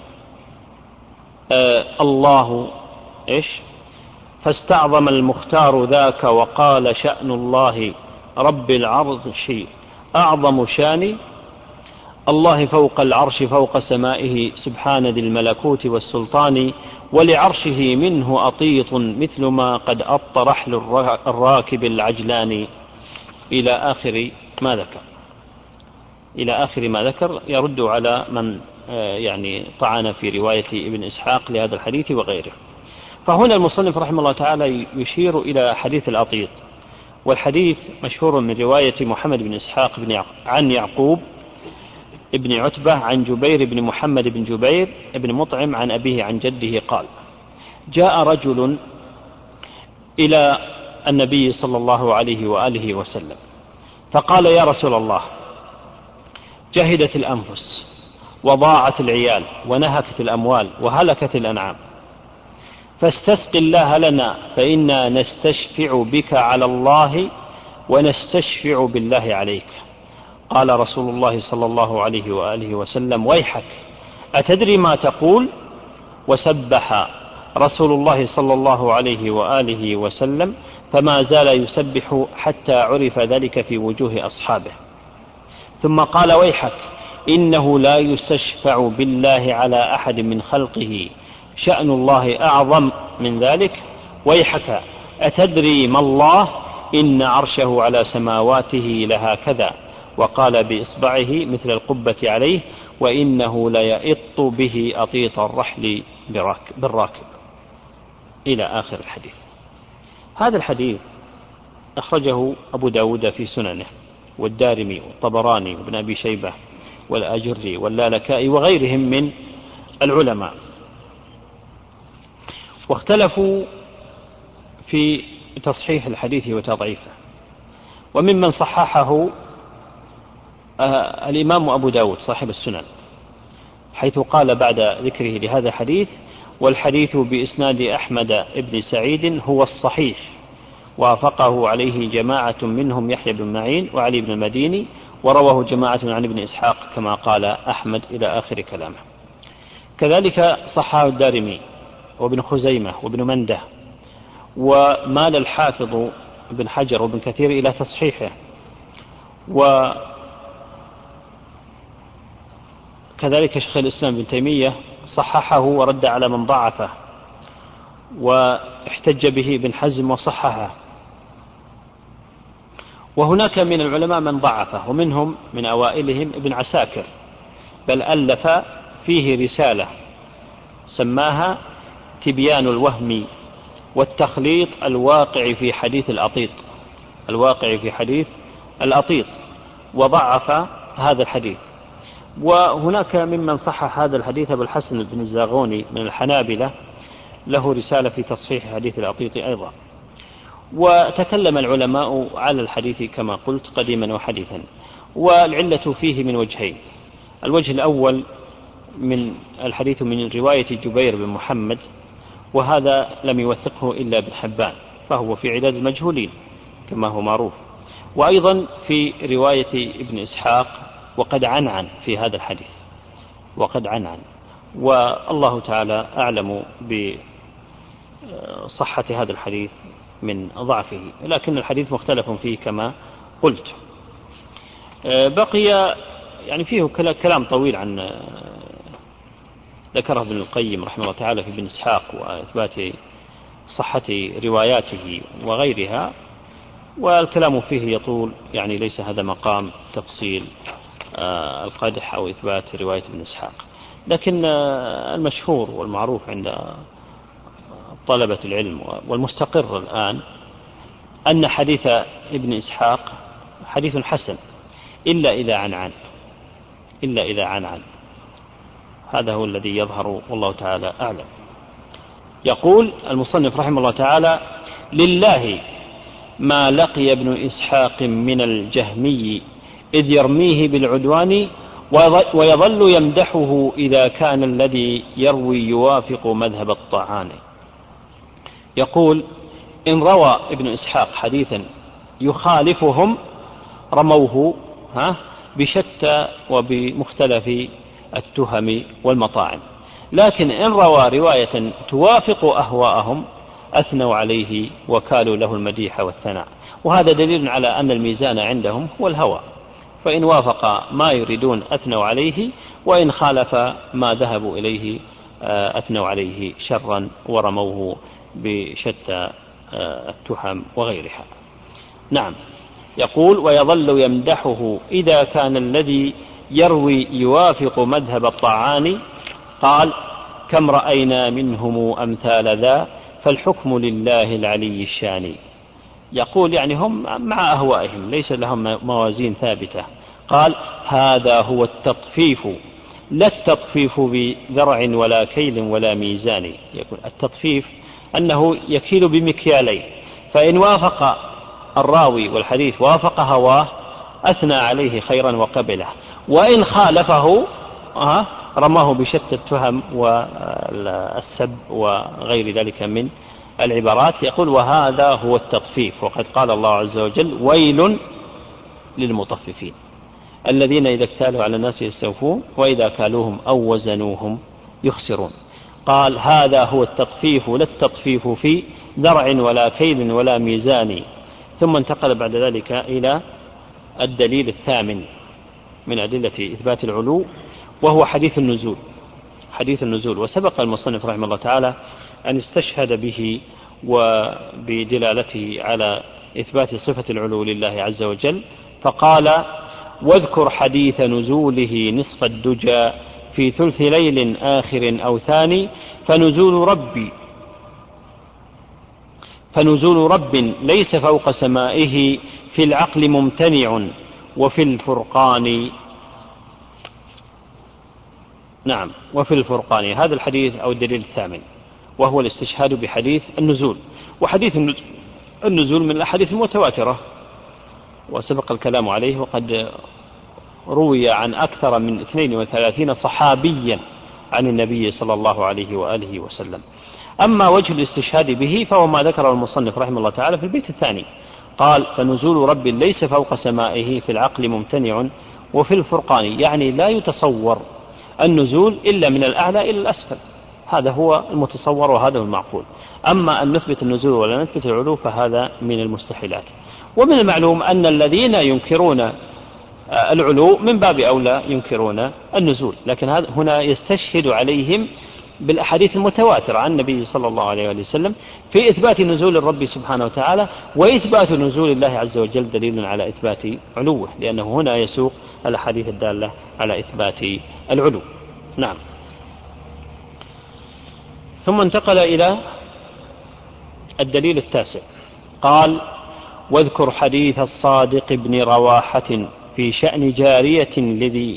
آه الله إيش فاستعظم المختار ذاك وقال شأن الله رب العرش أعظم شان الله فوق العرش فوق سمائه سبحان ذي الملكوت والسلطان، ولعرشه منه أطيط مثل ما قد أط رحل الراكب العجلان، إلى آخر ما ذكر إلى آخر ما ذكر يرد على من يعني طعن في رواية ابن إسحاق لهذا الحديث وغيره. فهنا المصنف رحمه الله تعالى يشير إلى حديث الأطيط، والحديث مشهور من رواية محمد بن إسحاق بن عن يعقوب ابن عتبة عن جبير بن محمد بن جبير بن مطعم عن أبيه عن جده قال: جاء رجل إلى النبي صلى الله عليه وآله وسلم فقال: يا رسول الله، جهدت الأنفس وضاعت العيال ونهكت الأموال وهلكت الأنعام، فاستسق الله لنا فإنا نستشفع بك على الله ونستشفع بالله عليك. قال رسول الله صلى الله عليه وآله وسلم: ويحك، أتدري ما تقول؟ وسبح رسول الله صلى الله عليه وآله وسلم فما زال يسبح حتى عرف ذلك في وجوه أصحابه، ثم قال: ويحك، إنه لا يستشفع بالله على أحد من خلقه شأن الله أعظم من ذلك. ويحك، أتدري ما الله؟ إن عرشه على سماواته لهكذا. وقال بإصبعه مثل القبة عليه: وإنه ليئط به أطيط الرحل بالراكب، إلى آخر الحديث. هذا الحديث أخرجه أبو داود في سننه، والدارمي والطبراني وابن أبي شيبة والآجري واللالكائي وغيرهم من العلماء، واختلفوا في تصحيح الحديث وتضعيفه. وممن صححه الإمام أبو داود صاحب السنن، حيث قال بعد ذكره لهذا الحديث: والحديث بإسناد أحمد بن سعيد هو الصحيح، وافقه عليه جماعة منهم يحيى بن معين وعلي بن المديني، ورواه جماعة عن ابن إسحاق كما قال أحمد، إلى آخر كلامه. كذلك صححه الدارمي وابن خزيمة وابن منده، ومال الحافظ ابن حجر وابن كثير إلى تصحيحه، وكذلك شيخ الإسلام ابن تيمية صححه ورد على من ضعفه، واحتج به ابن حزم وصححه. وهناك من العلماء من ضعفه، ومنهم من أوائلهم ابن عساكر، بل ألف فيه رسالة سماها تبيان الوهم والتخليط الواقع في حديث الأطيط الواقع في حديث الأطيط وضعف هذا الحديث. وهناك ممن صحح هذا الحديث أبو الحسن بن الزاغوني من الحنابلة، له رسالة في تصحيح حديث الأطيط أيضا. وتكلم العلماء على الحديث كما قلت قديما وحديثا، والعلة فيه من وجهين. الوجه الأول من الحديث من رواية جبير بن محمد، وهذا لم يوثقه إلا ابن حبان، فهو في عداد المجهولين كما هو معروف. وأيضا في رواية ابن إسحاق، وقد عنعن في هذا الحديث وقد عنعن والله تعالى أعلم بصحة هذا الحديث من ضعفه، لكن الحديث مختلف فيه كما قلت. بقي يعني فيه كلام طويل عن ذكره ابن القيم رحمه الله تعالى في ابن إسحاق وإثبات صحة رواياته وغيرها، والكلام فيه يطول، يعني ليس هذا مقام تفصيل القدح أو إثبات رواية ابن إسحاق. لكن المشهور والمعروف عند طلبة العلم والمستقر الآن أن حديث ابن إسحاق حديث حسن إلا إذا عنعن إلا إذا عنعن هذا هو الذي يظهر، والله تعالى أعلم. يقول المصنف رحمه الله تعالى: لله ما لقي ابن إسحاق من الجهمي إذ يرميه بالعدوان، ويظل يمدحه إذا كان الذي يروي يوافق مذهب الطعان. يقول: إن روى ابن إسحاق حديثا يخالفهم رموه ها بشتى وبمختلف التهم والمطاعم، لكن إن روى رواية توافق أهواءهم أثنوا عليه وكالوا له المديح والثناء. وهذا دليل على أن الميزان عندهم هو الهوى، فإن وافق ما يريدون أثنوا عليه، وإن خالف ما ذهبوا إليه أثنوا عليه شرا ورموه بشتى التهم وغيرها. نعم. يقول: ويظل يمدحه إذا كان الذي يروي يوافق مذهب الطعان. قال: كم رأينا منهم أمثال ذا، فالحكم لله العلي الشاني. يقول يعني هم مع أهوائهم ليس لهم موازين ثابتة. قال هذا هو التطفيف، لا التطفيف بذرع ولا كيل ولا ميزان. يكون التطفيف أنه يكيل بمكيالين، فإن وافق الراوي والحديث وافق هواه أثنى عليه خيرا وقبله، وإن خالفه رماه بشتى التهم والسب وغير ذلك من العبارات. يقول وهذا هو التطفيف، وقد قال الله عز وجل ويل للمطففين الذين إذا اكتالوا على الناس يستوفون وإذا كالوهم أو وزنوهم يخسرون. قال هذا هو التطفيف، لا التطفيف في ذرع ولا كيل ولا ميزان. ثم انتقل بعد ذلك إلى الدليل الثامن من أدلة إثبات العلو، وهو حديث النزول. حديث النزول، وسبق المصنف رحمه الله تعالى أن استشهد به وبدلالته على إثبات صفة العلو لله عز وجل، فقال واذكر حديث نزوله نصف الدجى في ثلث ليل آخر أو ثاني، فنزول ربي فنزول رب ليس فوق سمائه في العقل ممتنع وفي الفرقان. نعم، وفي الفرقان. هذا الحديث أو الدليل الثامن، وهو الاستشهاد بحديث النزول. وحديث النزول من الأحاديث المتواترة وسبق الكلام عليه، وقد روي عن أكثر من اثنين وثلاثين صحابيا عن النبي صلى الله عليه وآله وسلم. أما وجه الاستشهاد به فهو ما ذكره المصنف رحمه الله تعالى في البيت الثاني، قال فنزول رب ليس فوق سمائه في العقل ممتنع وفي الفرقان، يعني لا يتصور النزول إلا من الأعلى إلى الأسفل، هذا هو المتصور وهذا هو المعقول. أما أن نثبت النزول ولا نثبت العلو فهذا من المستحيلات. ومن المعلوم أن الذين ينكرون العلو من باب أولى ينكرون النزول، لكن هنا يستشهد عليهم بالأحاديث المتواترة عن النبي صلى الله عليه وسلم في إثبات نزول الرب سبحانه وتعالى، وإثبات نزول الله عز وجل دليل على إثبات علوه، لأنه هنا يسوق الأحاديث الدالة على إثبات العلو. نعم. ثم انتقل إلى الدليل التاسع، قال واذكر حديث الصادق بن رواحة في شأن جارية لذي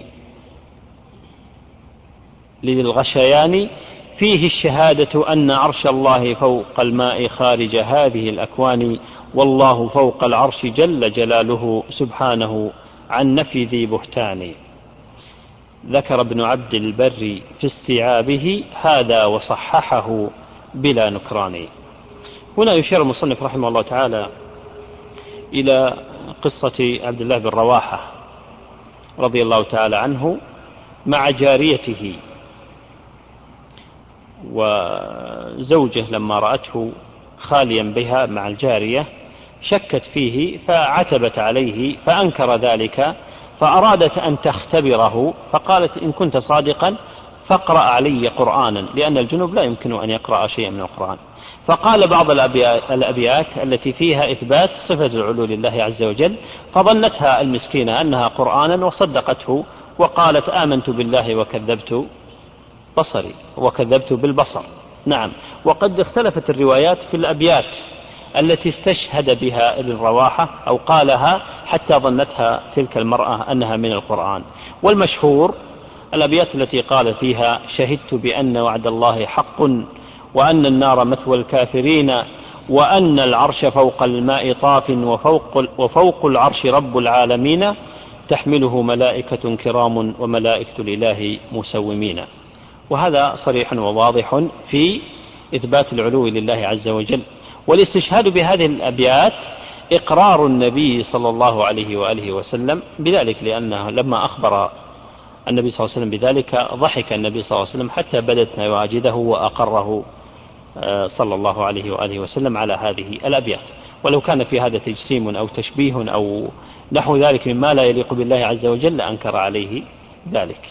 لذي الغشيان فيه الشهادة أن عرش الله فوق الماء خارج هذه الأكوان، والله فوق العرش جل جلاله سبحانه عن نفي ذي بهتان. ذكر ابن عبد البر في استيعابه هذا وصححه بلا نكران. هنا يشير المصنف رحمه الله تعالى إلى قصة عبد الله بن رواحة رضي الله تعالى عنه مع جاريته، وزوجه لما رأته خاليا بها مع الجارية شكت فيه فعتبت عليه فأنكر ذلك، فأرادت أن تختبره فقالت إن كنت صادقا فاقرأ علي قرآنا، لأن الجنوب لا يمكن أن يقرأ شيئا من القرآن. فقال بعض الأبيات التي فيها إثبات صفة العلو لله عز وجل، فظنتها المسكينة أنها قرآنا وصدقته وقالت آمنت بالله وكذبت بصري وكذبت بالبصر. نعم. وقد اختلفت الروايات في الأبيات التي استشهد بها ابن رواحة أو قالها حتى ظنتها تلك المرأة أنها من القرآن. والمشهور الأبيات التي قال فيها شهدت بأن وعد الله حق وأن النار مثوى الكافرين وأن العرش فوق الماء طاف وفوق, وفوق العرش رب العالمين تحمله ملائكة كرام وملائكة الإله مسومين. وهذا صريح وواضح في إثبات العلو لله عز وجل. والاستشهاد بهذه الأبيات إقرار النبي صلى الله عليه وآله وسلم بذلك، لأنه لما أخبر النبي صلى الله عليه وسلم بذلك ضحك النبي صلى الله عليه وسلم حتى بدت نواجذه وأقره صلى الله عليه وآله وسلم على هذه الأبيات. ولو كان في هذا تجسيم أو تشبيه أو نحو ذلك مما لا يليق بالله عز وجل أنكر عليه ذلك.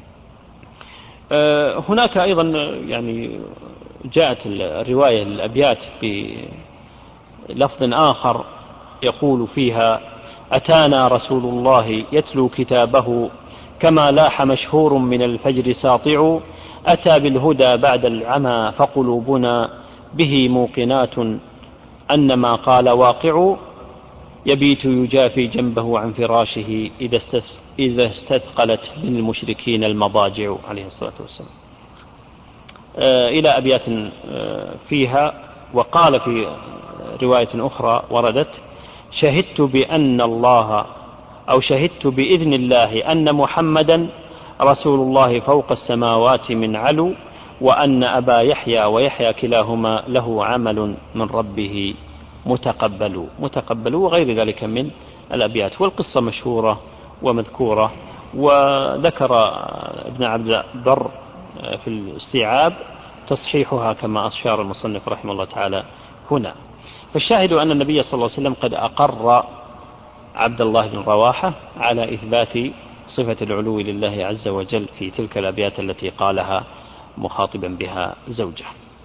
هناك أيضا يعني جاءت الرواية الأبيات بلفظ آخر يقول فيها أتانا رسول الله يتلو كتابه كما لاح مشهور من الفجر ساطع، أتى بالهدى بعد العمى فقلوبنا به موقنات أن ما قال واقع يبيت يجافي جنبه عن فراشه إذا استثقلت بالمشركين المضاجع عليه الصلاة والسلام، إلى أبيات فيها. وقال في رواية أخرى وردت: شهدت بأن الله أو شهدت بإذن الله أن محمدا رسول الله فوق السماوات من علو، وأن أبا يحيى ويحيى كلاهما له عمل من ربه متقبل متقبل وغير ذلك من الأبيات. والقصة مشهورة ومذكورة، وذكر ابن عبد البر في الاستيعاب تصحيحها كما أشار المصنف رحمه الله تعالى هنا. فالشاهد أن النبي صلى الله عليه وسلم قد أقر عبد الله بن رواحة على إثبات صفة العلو لله عز وجل في تلك الأبيات التي قالها مخاطبا بها زوجه.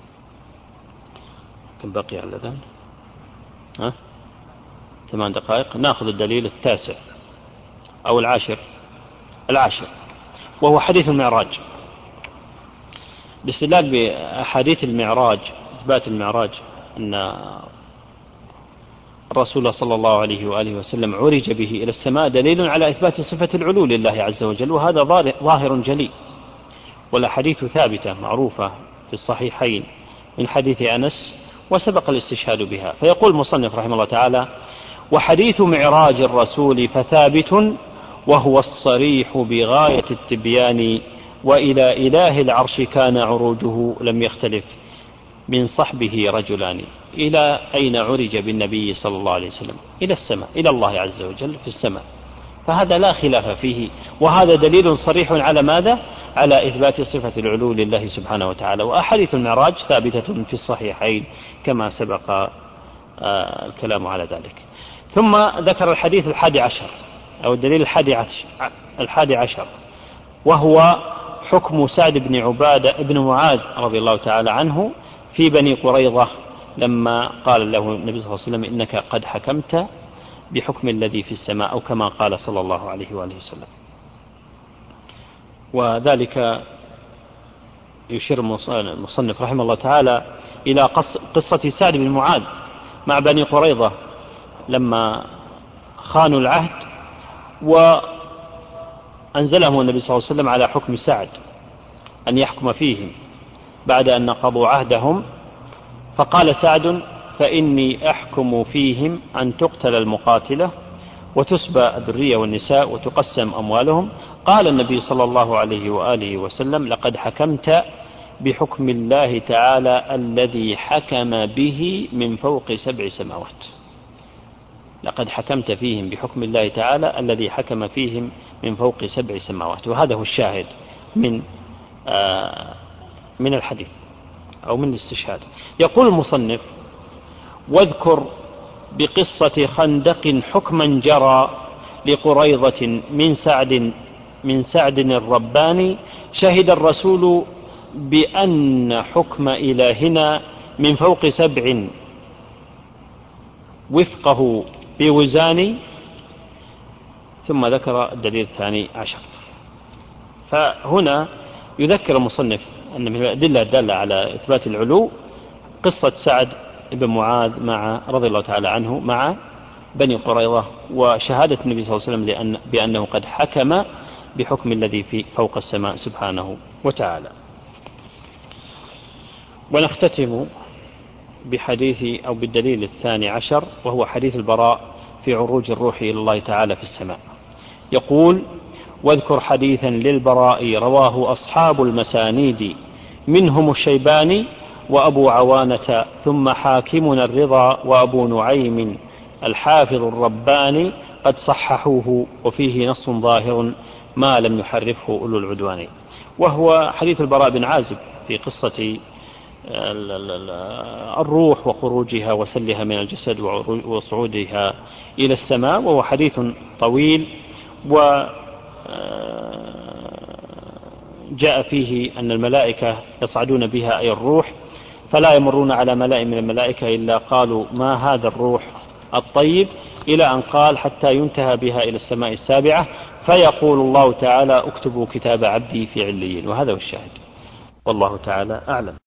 كم بقي على الأذان؟ ها؟ ثمان دقائق. نأخذ الدليل التاسع أو العاشر العاشر وهو حديث المعراج. باستدلال بأحاديث المعراج، إثبات المعراج أن الرسول صلى الله عليه وآله وسلم عرج به إلى السماء دليل على إثبات صفة العلو لله عز وجل، وهذا ظاهر جلي. والأحاديث ثابتة معروفة في الصحيحين من حديث أنس وسبق الاستشهاد بها. فيقول المصنف رحمه الله تعالى: وحديث معراج الرسول فثابت وهو الصريح بغاية التبيان، وإلى إله العرش كان عروجه لم يختلف من صحبه رجلان. إلى أين عرج بالنبي صلى الله عليه وسلم؟ إلى السماء، إلى الله عز وجل في السماء، فهذا لا خلاف فيه، وهذا دليل صريح على ماذا؟ على إثبات صفة العلو لله سبحانه وتعالى. وأحاديث المعراج ثابتة في الصحيحين كما سبق الكلام على ذلك. ثم ذكر الحديث الحادي عشر أو الدليل الحادي عشر, الحادي عشر وهو حكم سعد بن عبادة بن معاذ رضي الله تعالى عنه في بني قريظة لما قال له النبي صلى الله عليه وسلم: إنك قد حكمت بحكم الذي في السماء، أو كما قال صلى الله عليه وآله وسلم. وذلك يشير المصنف رحمه الله تعالى إلى قصة سعد بن معاذ مع بني قريظة لما خانوا العهد، وأنزلهم النبي صلى الله عليه وسلم على حكم سعد أن يحكم فيهم بعد أن نقضوا عهدهم. فقال سعد: فإني أحكم فيهم أن تقتل المقاتلة وتسبى الذرية والنساء وتقسم أموالهم. قال النبي صلى الله عليه وآله وسلم: لقد حكمت بحكم الله تعالى الذي حكم به من فوق سبع سماوات. لقد حكمت فيهم بحكم الله تعالى الذي حكم فيهم من فوق سبع سماوات. وهذا هو الشاهد من آه من الحديث أو من الاستشهاد. يقول المصنف: واذكر بقصة خندق حكما جرى لقريظة من سعد من سعد الرباني، شهد الرسول بأن حكم إلهنا من فوق سبع وفقه بوزان. ثم ذكر الدليل الثاني عشر. فهنا يذكر المصنف أن من الأدلة الدالة على إثبات العلو قصة سعد بن معاذ مع رضي الله تعالى عنه مع بني قريظة، وشهادة النبي صلى الله عليه وسلم لأن بأنه قد حكم بحكم الذي في فوق السماء سبحانه وتعالى. ونختتم بحديث أو بالدليل الثاني عشر وهو حديث البراء في عروج الروح إلى الله تعالى في السماء. يقول: واذكر حديثا للبراء رواه أصحاب المسانيد منهم الشيباني وأبو عوانة ثم حاكمنا الرضا وأبو نعيم الحافظ الرباني قد صححوه، وفيه نص ظاهر ما لم يحرفه أولو العدوان. وهو حديث البراء بن عازب في قصة الروح وخروجها وسلها من الجسد وصعودها إلى السماء، وهو حديث طويل، وجاء فيه أن الملائكة يصعدون بها أي الروح، فلا يمرون على ملائكة من الملائكة إلا قالوا: ما هذا الروح الطيب، إلى أن قال: حتى ينتهى بها إلى السماء السابعة فيقول الله تعالى: اكتبوا كتاب عبدي في عليين. وهذا هو الشاهد، والله تعالى أعلم.